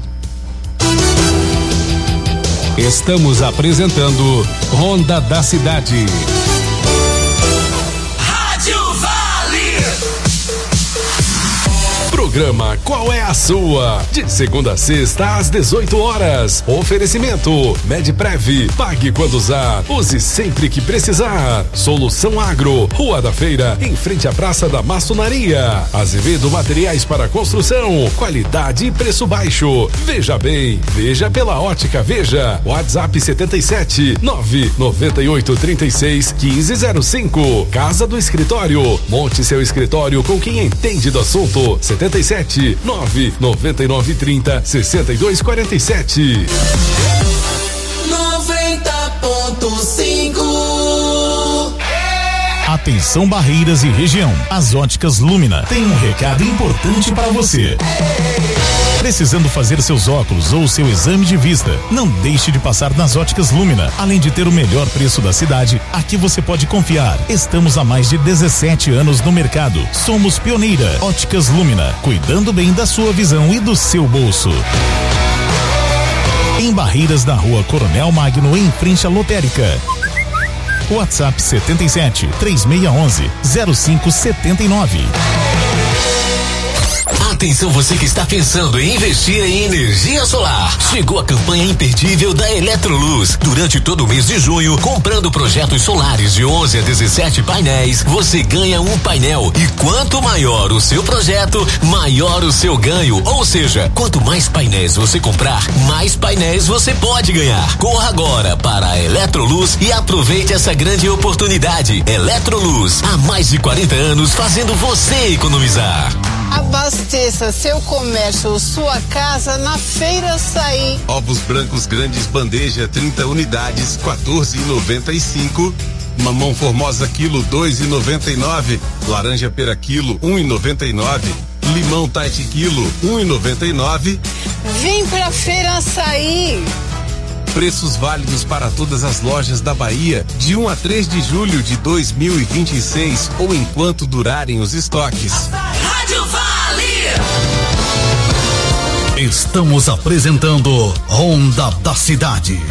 Estamos apresentando Ronda da Cidade. Programa Qual é a Sua? De segunda a sexta às dezoito horas. Oferecimento Medprev. Pague quando usar. Use sempre que precisar. Solução Agro. Rua da Feira, em frente à Praça da Maçonaria. Azevedo Materiais para Construção. Qualidade e preço baixo. Veja bem. Veja pela Ótica Veja. WhatsApp setenta e sete nove noventa e oito trinta e seis quinze zero cinco. Casa do Escritório. Monte seu escritório com quem entende do assunto. setenta e sete nove noventa e nove trinta sessenta e dois quarenta e sete. noventa ponto cinco. Atenção Barreiras e região. As Óticas Lumina tem um recado importante para você. Precisando fazer seus óculos ou seu exame de vista? Não deixe de passar nas Óticas Lumina. Além de ter o melhor preço da cidade, aqui você pode confiar. Estamos há mais de dezessete anos no mercado. Somos pioneira. Óticas Lumina, cuidando bem da sua visão e do seu bolso. Em Barreiras, na Rua Coronel Magno, em frente à lotérica. WhatsApp setenta e sete três seis onze zero cinco sete nove. Atenção, você que está pensando em investir em energia solar. Chegou a campanha imperdível da Eletroluz. Durante todo o mês de junho, comprando projetos solares de onze a dezessete painéis, você ganha um painel. E quanto maior o seu projeto, maior o seu ganho. Ou seja, quanto mais painéis você comprar, mais painéis você pode ganhar. Corra agora para a Eletroluz e aproveite essa grande oportunidade. Eletroluz, há mais de quarenta anos fazendo você economizar. Abasteça seu comércio ou sua casa na Feira Açaí. Ovos brancos grandes bandeja trinta unidades, quatorze e noventa e cinco. Mamão formosa quilo dois e noventa e nove. Laranja pera quilo um e noventa e nove. Limão Tite quilo um e noventa e nove. Vem pra Feira Açaí. Preços válidos para todas as lojas da Bahia de um a três de julho de dois mil e vinte e seis ou enquanto durarem os estoques. Rádio Vale. Estamos apresentando Ronda da Cidade.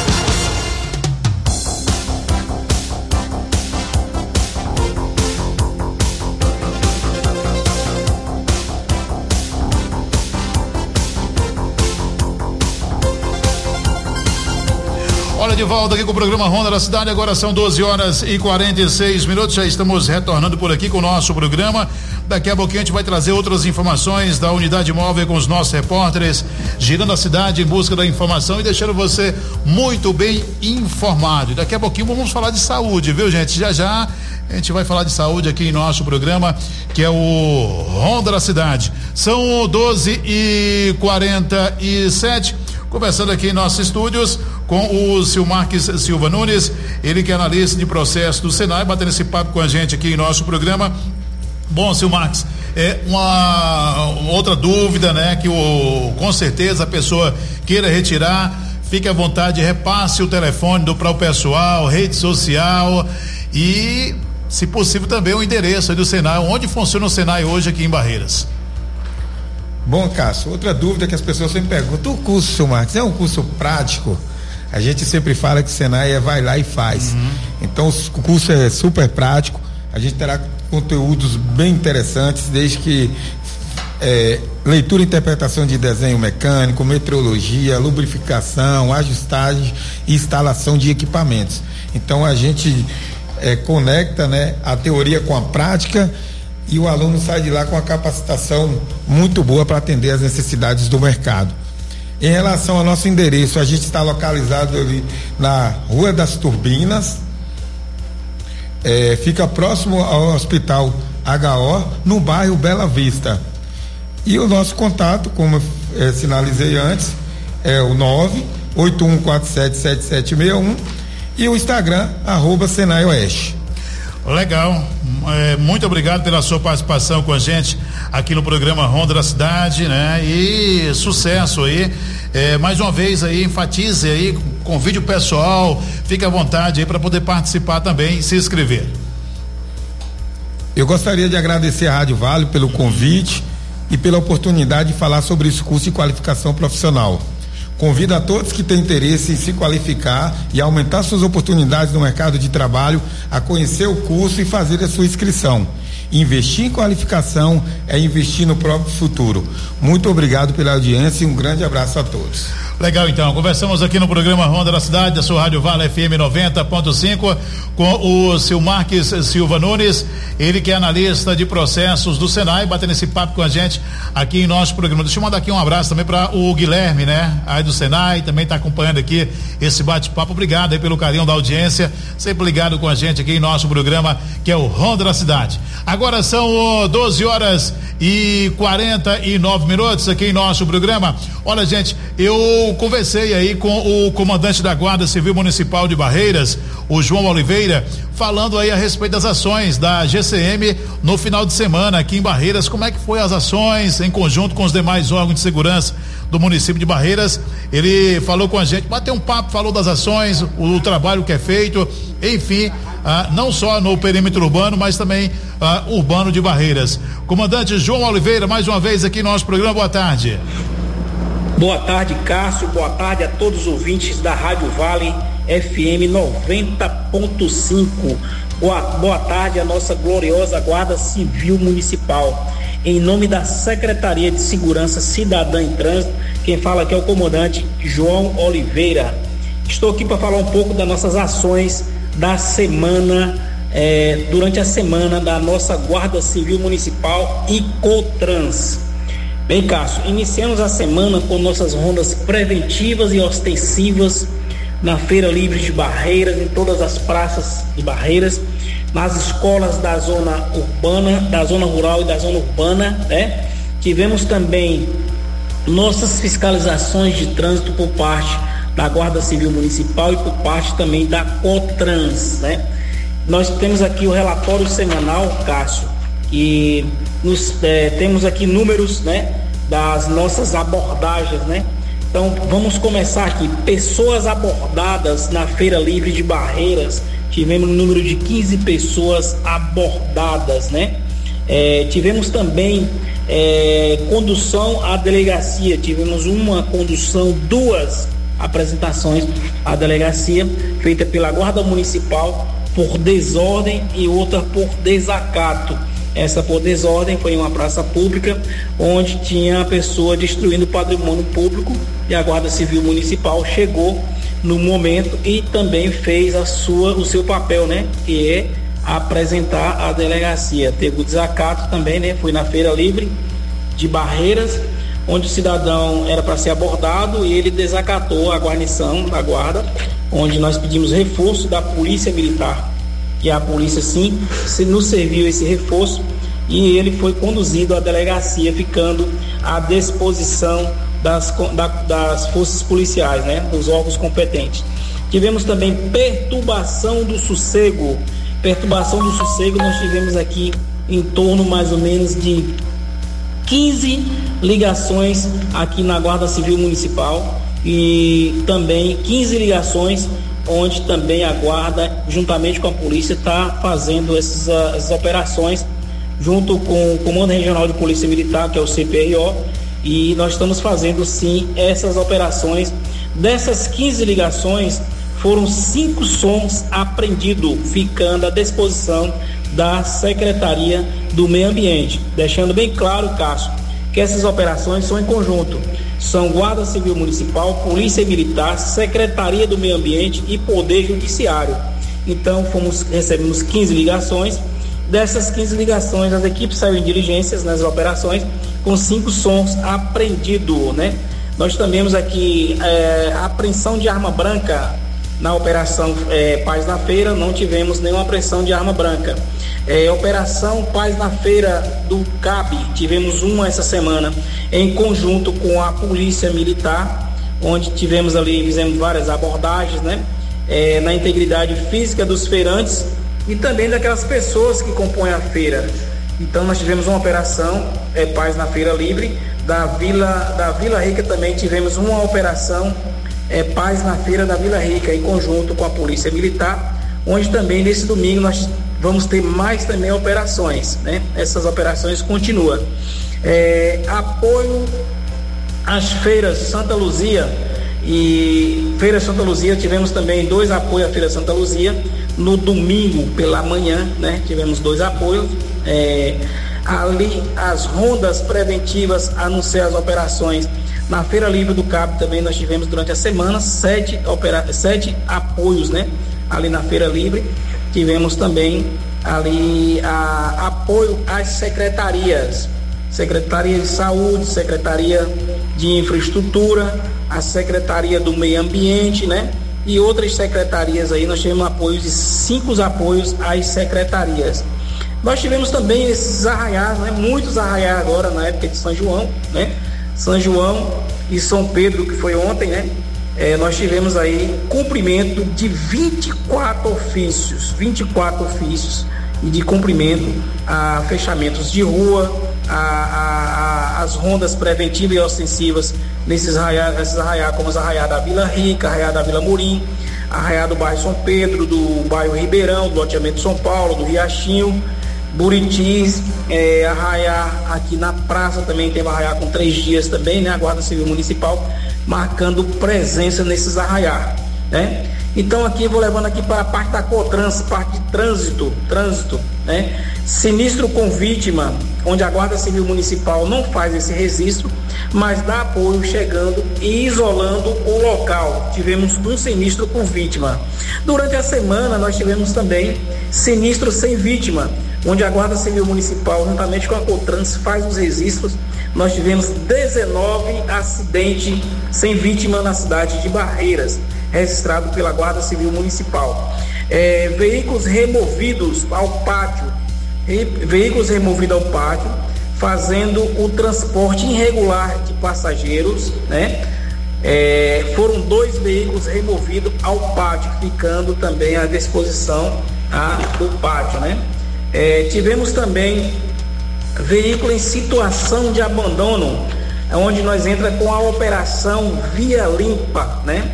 Olha, de volta aqui com o programa Ronda da Cidade, agora são doze horas e quarenta e seis minutos, já estamos retornando por aqui com o nosso programa. Daqui a pouquinho a gente vai trazer outras informações da unidade móvel com os nossos repórteres, girando a cidade em busca da informação e deixando você muito bem informado. E daqui a pouquinho vamos falar de saúde, viu, gente? Já já a gente vai falar de saúde aqui em nosso programa, que é o Ronda da Cidade. São doze e quarenta e sete. Conversando aqui em nossos estúdios com o Silmarques Silva Nunes, ele que é analista de processo do Senai, batendo esse papo com a gente aqui em nosso programa. Bom, Silmarques, é, uma outra dúvida, né? Que o, com certeza a pessoa queira retirar, fique à vontade, repasse o telefone do para o pessoal, rede social e, se possível, também o endereço do Senai, onde funciona o Senai hoje aqui em Barreiras. Bom, Cássio, outra dúvida que as pessoas sempre perguntam: o curso, seu Marcos, é um curso prático? A gente sempre fala que o Senai é vai lá e faz. Uhum. Então o curso é super prático, a gente terá conteúdos bem interessantes, desde que é, leitura e interpretação de desenho mecânico, metrologia, lubrificação, ajustagem e instalação de equipamentos. Então a gente é, conecta, né, a teoria com a prática e o aluno sai de lá com a capacitação muito boa para atender as necessidades do mercado. Em relação ao nosso endereço, a gente está localizado ali na Rua das Turbinas, é, fica próximo ao Hospital H O, no bairro Bela Vista. E o nosso contato, como é, sinalizei antes, é o nove oito um quatro sete sete sete seis um e o Instagram, arroba Senai Oeste. Legal, é, muito obrigado pela sua participação com a gente aqui no programa Ronda da Cidade, né? E sucesso aí, é, mais uma vez aí, enfatize aí, convide o pessoal, fique à vontade aí para poder participar também e se inscrever. Eu gostaria de agradecer à Rádio Vale pelo convite e pela oportunidade de falar sobre esse curso de qualificação profissional. Convido a todos que têm interesse em se qualificar e aumentar suas oportunidades no mercado de trabalho a conhecer o curso e fazer a sua inscrição. Investir em qualificação é investir no próprio futuro. Muito obrigado pela audiência e um grande abraço a todos. Legal, então, conversamos aqui no programa Ronda da Cidade, da sua Rádio Vale F M noventa ponto cinco, com o seu Marques Silva Nunes, ele que é analista de processos do Senai, batendo esse papo com a gente aqui em nosso programa. Deixa eu mandar aqui um abraço também para o Guilherme, né? Aí do Senai, também está acompanhando aqui esse bate-papo. Obrigado aí pelo carinho da audiência, sempre ligado com a gente aqui em nosso programa, que é o Ronda da Cidade. Agora são doze horas e quarenta e nove minutos aqui em nosso programa. Olha, gente, eu conversei aí com o comandante da Guarda Civil Municipal de Barreiras, o João Oliveira, falando aí a respeito das ações da G C M no final de semana aqui em Barreiras. Como é que foi as ações em conjunto com os demais órgãos de segurança do município de Barreiras? Ele falou com a gente, bateu um papo, falou das ações, o, o trabalho que é feito, enfim, ah, não só no perímetro urbano, mas também ah, urbano de Barreiras. Comandante João Oliveira, mais uma vez aqui no nosso programa, boa tarde. Boa tarde, Cássio, boa tarde a todos os ouvintes da Rádio Vale F M noventa ponto cinco. Boa, boa tarde à nossa gloriosa Guarda Civil Municipal. Em nome da Secretaria de Segurança Cidadã em Trânsito, quem fala aqui é o comandante João Oliveira. Estou aqui para falar um pouco das nossas ações da semana, eh, durante a semana da nossa Guarda Civil Municipal e Cotrans. Bem, Cássio, iniciamos a semana com nossas rondas preventivas e ostensivas na Feira Livre de Barreiras, em todas as praças de Barreiras, nas escolas da zona urbana, da zona rural e da zona urbana, né? Tivemos também nossas fiscalizações de trânsito por parte da Guarda Civil Municipal e por parte também da Cotrans, né? Nós temos aqui o relatório semanal, Cássio, e nos, eh, temos aqui números, né, das nossas abordagens, né? Então vamos começar aqui. Pessoas abordadas na Feira Livre de Barreiras, tivemos um número de quinze pessoas abordadas, né? Eh, tivemos também eh, condução à delegacia, tivemos uma condução, duas apresentações à delegacia, feita pela Guarda Municipal por desordem e outra por desacato. Essa por desordem foi em uma praça pública onde tinha a pessoa destruindo o patrimônio público e a Guarda Civil Municipal chegou no momento e também fez a sua, o seu papel, né? Que é apresentar a delegacia. Teve o desacato também, né? Foi na Feira Livre de Barreiras, onde o cidadão era para ser abordado e ele desacatou a guarnição da guarda, onde nós pedimos reforço da Polícia Militar. E a polícia sim se nos serviu esse reforço e ele foi conduzido à delegacia, ficando à disposição das, da, das forças policiais, né, dos órgãos competentes. Tivemos também perturbação do sossego. Perturbação do sossego, nós tivemos aqui em torno mais ou menos de quinze ligações aqui na Guarda Civil Municipal e também quinze ligações onde também a Guarda, juntamente com a polícia, está fazendo essas, essas operações junto com o Comando Regional de Polícia Militar, que é o C P R O, e nós estamos fazendo sim essas operações. Dessas quinze ligações, foram cinco sons apreendidos, ficando à disposição da Secretaria do Meio Ambiente, deixando bem claro, Cássio, que essas operações são em conjunto. São Guarda Civil Municipal, Polícia Militar, Secretaria do Meio Ambiente e Poder Judiciário. Então, fomos, recebemos quinze ligações. Dessas quinze ligações, as equipes saíram em diligências nas operações com cinco sons apreendidos, né? Nós também aqui é, a apreensão de arma branca na operação é, Paz na Feira, não tivemos nenhuma apreensão de arma branca. É, operação Paz na Feira do C A B, tivemos uma essa semana em conjunto com a Polícia Militar, onde tivemos ali, fizemos várias abordagens, né? É, na integridade física dos feirantes e também daquelas pessoas que compõem a feira. Então nós tivemos uma operação é, Paz na Feira Livre, da Vila, da Vila Rica também tivemos uma operação é, Paz na Feira da Vila Rica, em conjunto com a Polícia Militar, onde também nesse domingo nós vamos ter mais também operações, né? Essas operações continuam. É, apoio às feiras Santa Luzia e Feira Santa Luzia, tivemos também dois apoios à Feira Santa Luzia, no domingo pela manhã, né? Tivemos dois apoios, é, ali as rondas preventivas anunciam as operações. Na Feira Livre do Cabo também nós tivemos durante a semana sete, opera, sete apoios, né? Ali na Feira Livre tivemos também ali a, apoio às secretarias, Secretaria de Saúde, Secretaria de Infraestrutura, a Secretaria do Meio Ambiente, né? E outras secretarias aí, nós tivemos apoios de cinco apoios às secretarias. Nós tivemos também esses arraiais, né? Muitos arraiais agora na época de São João, né? São João e São Pedro, que foi ontem, né? É, nós tivemos aí cumprimento de vinte e quatro ofícios, vinte e quatro ofícios e de cumprimento a fechamentos de rua, a, a, a, as rondas preventivas e ostensivas nesses arraiais, esses arraiais, como os arraiais da Vila Rica, arraial da Vila Murim, arraial do bairro São Pedro, do bairro Ribeirão, do loteamento São Paulo, do Riachinho, Buritis, é, arraiar aqui na praça também teve arraiar com três dias também, né? A Guarda Civil Municipal marcando presença nesses arraiar, né? Então aqui eu vou levando aqui para a parte da Cotrans, parte de trânsito, trânsito, né? Sinistro com vítima, onde a Guarda Civil Municipal não faz esse registro, mas dá apoio chegando e isolando o local. Tivemos um sinistro com vítima. Durante a semana nós tivemos também sinistro sem vítima, onde a Guarda Civil Municipal, juntamente com a Cotrans, faz os registros. Nós tivemos dezenove acidentes sem vítima na cidade de Barreiras, registrado pela Guarda Civil Municipal. É, veículos removidos ao pátio, re, veículos removidos ao pátio, fazendo o transporte irregular de passageiros, né? É, foram dois veículos removidos ao pátio, ficando também à disposição a, do pátio, né? É, tivemos também veículo em situação de abandono, onde nós entra com a operação Via Limpa, né?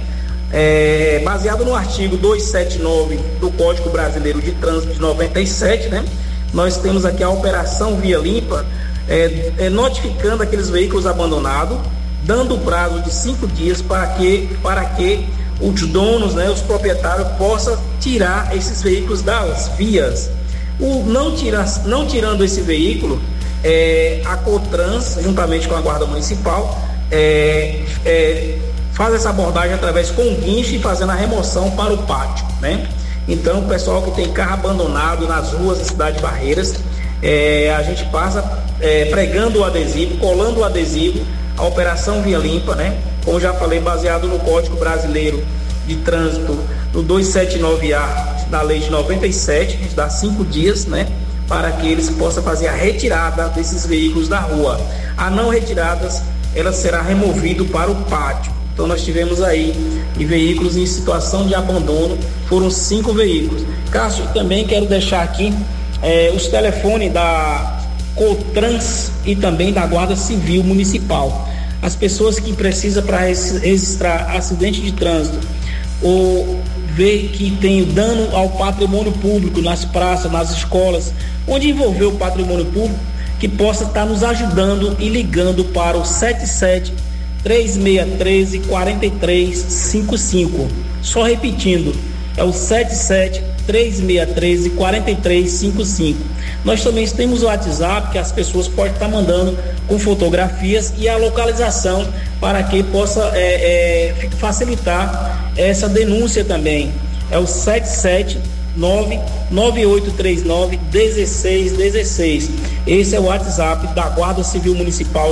É, baseado no artigo duzentos e setenta e nove do Código Brasileiro de Trânsito de noventa e sete, né? Nós temos aqui a operação Via Limpa, é, é, notificando aqueles veículos abandonados, dando prazo de cinco dias para que, para que os donos, né, os proprietários possam tirar esses veículos das vias. O não, tira, não tirando esse veículo, é, a Cotrans, juntamente com a Guarda Municipal, é, é, faz essa abordagem através com guincho e fazendo a remoção para o pátio, né? Então, o pessoal que tem carro abandonado nas ruas da cidade de Barreiras, é, a gente passa é, pregando o adesivo, colando o adesivo, a operação Via Limpa, né? Como já falei, baseado no Código Brasileiro de Trânsito, no duzentos e setenta e nove A da lei de noventa e sete, a gente dá cinco dias, né? Para que eles possam fazer a retirada desses veículos da rua. A não retiradas, ela será removido para o pátio. Então nós tivemos aí de veículos em situação de abandono, foram cinco veículos. Cássio, também quero deixar aqui é, os telefones da Cotrans e também da Guarda Civil Municipal. As pessoas que precisam para registrar acidente de trânsito ou ver que tem dano ao patrimônio público nas praças, nas escolas, onde envolveu o patrimônio público, que possa estar nos ajudando e ligando para o sete sete, três seis um três, quatro três cinco cinco. Só repetindo, é o sete sete, três seis um três, quatro três cinco cinco. Nós também temos o WhatsApp, que as pessoas podem estar mandando com fotografias e a localização para que possa é, é, facilitar essa denúncia também. É o sete sete nove nove oito três nove um seis um seis. Esse é o WhatsApp da Guarda Civil Municipal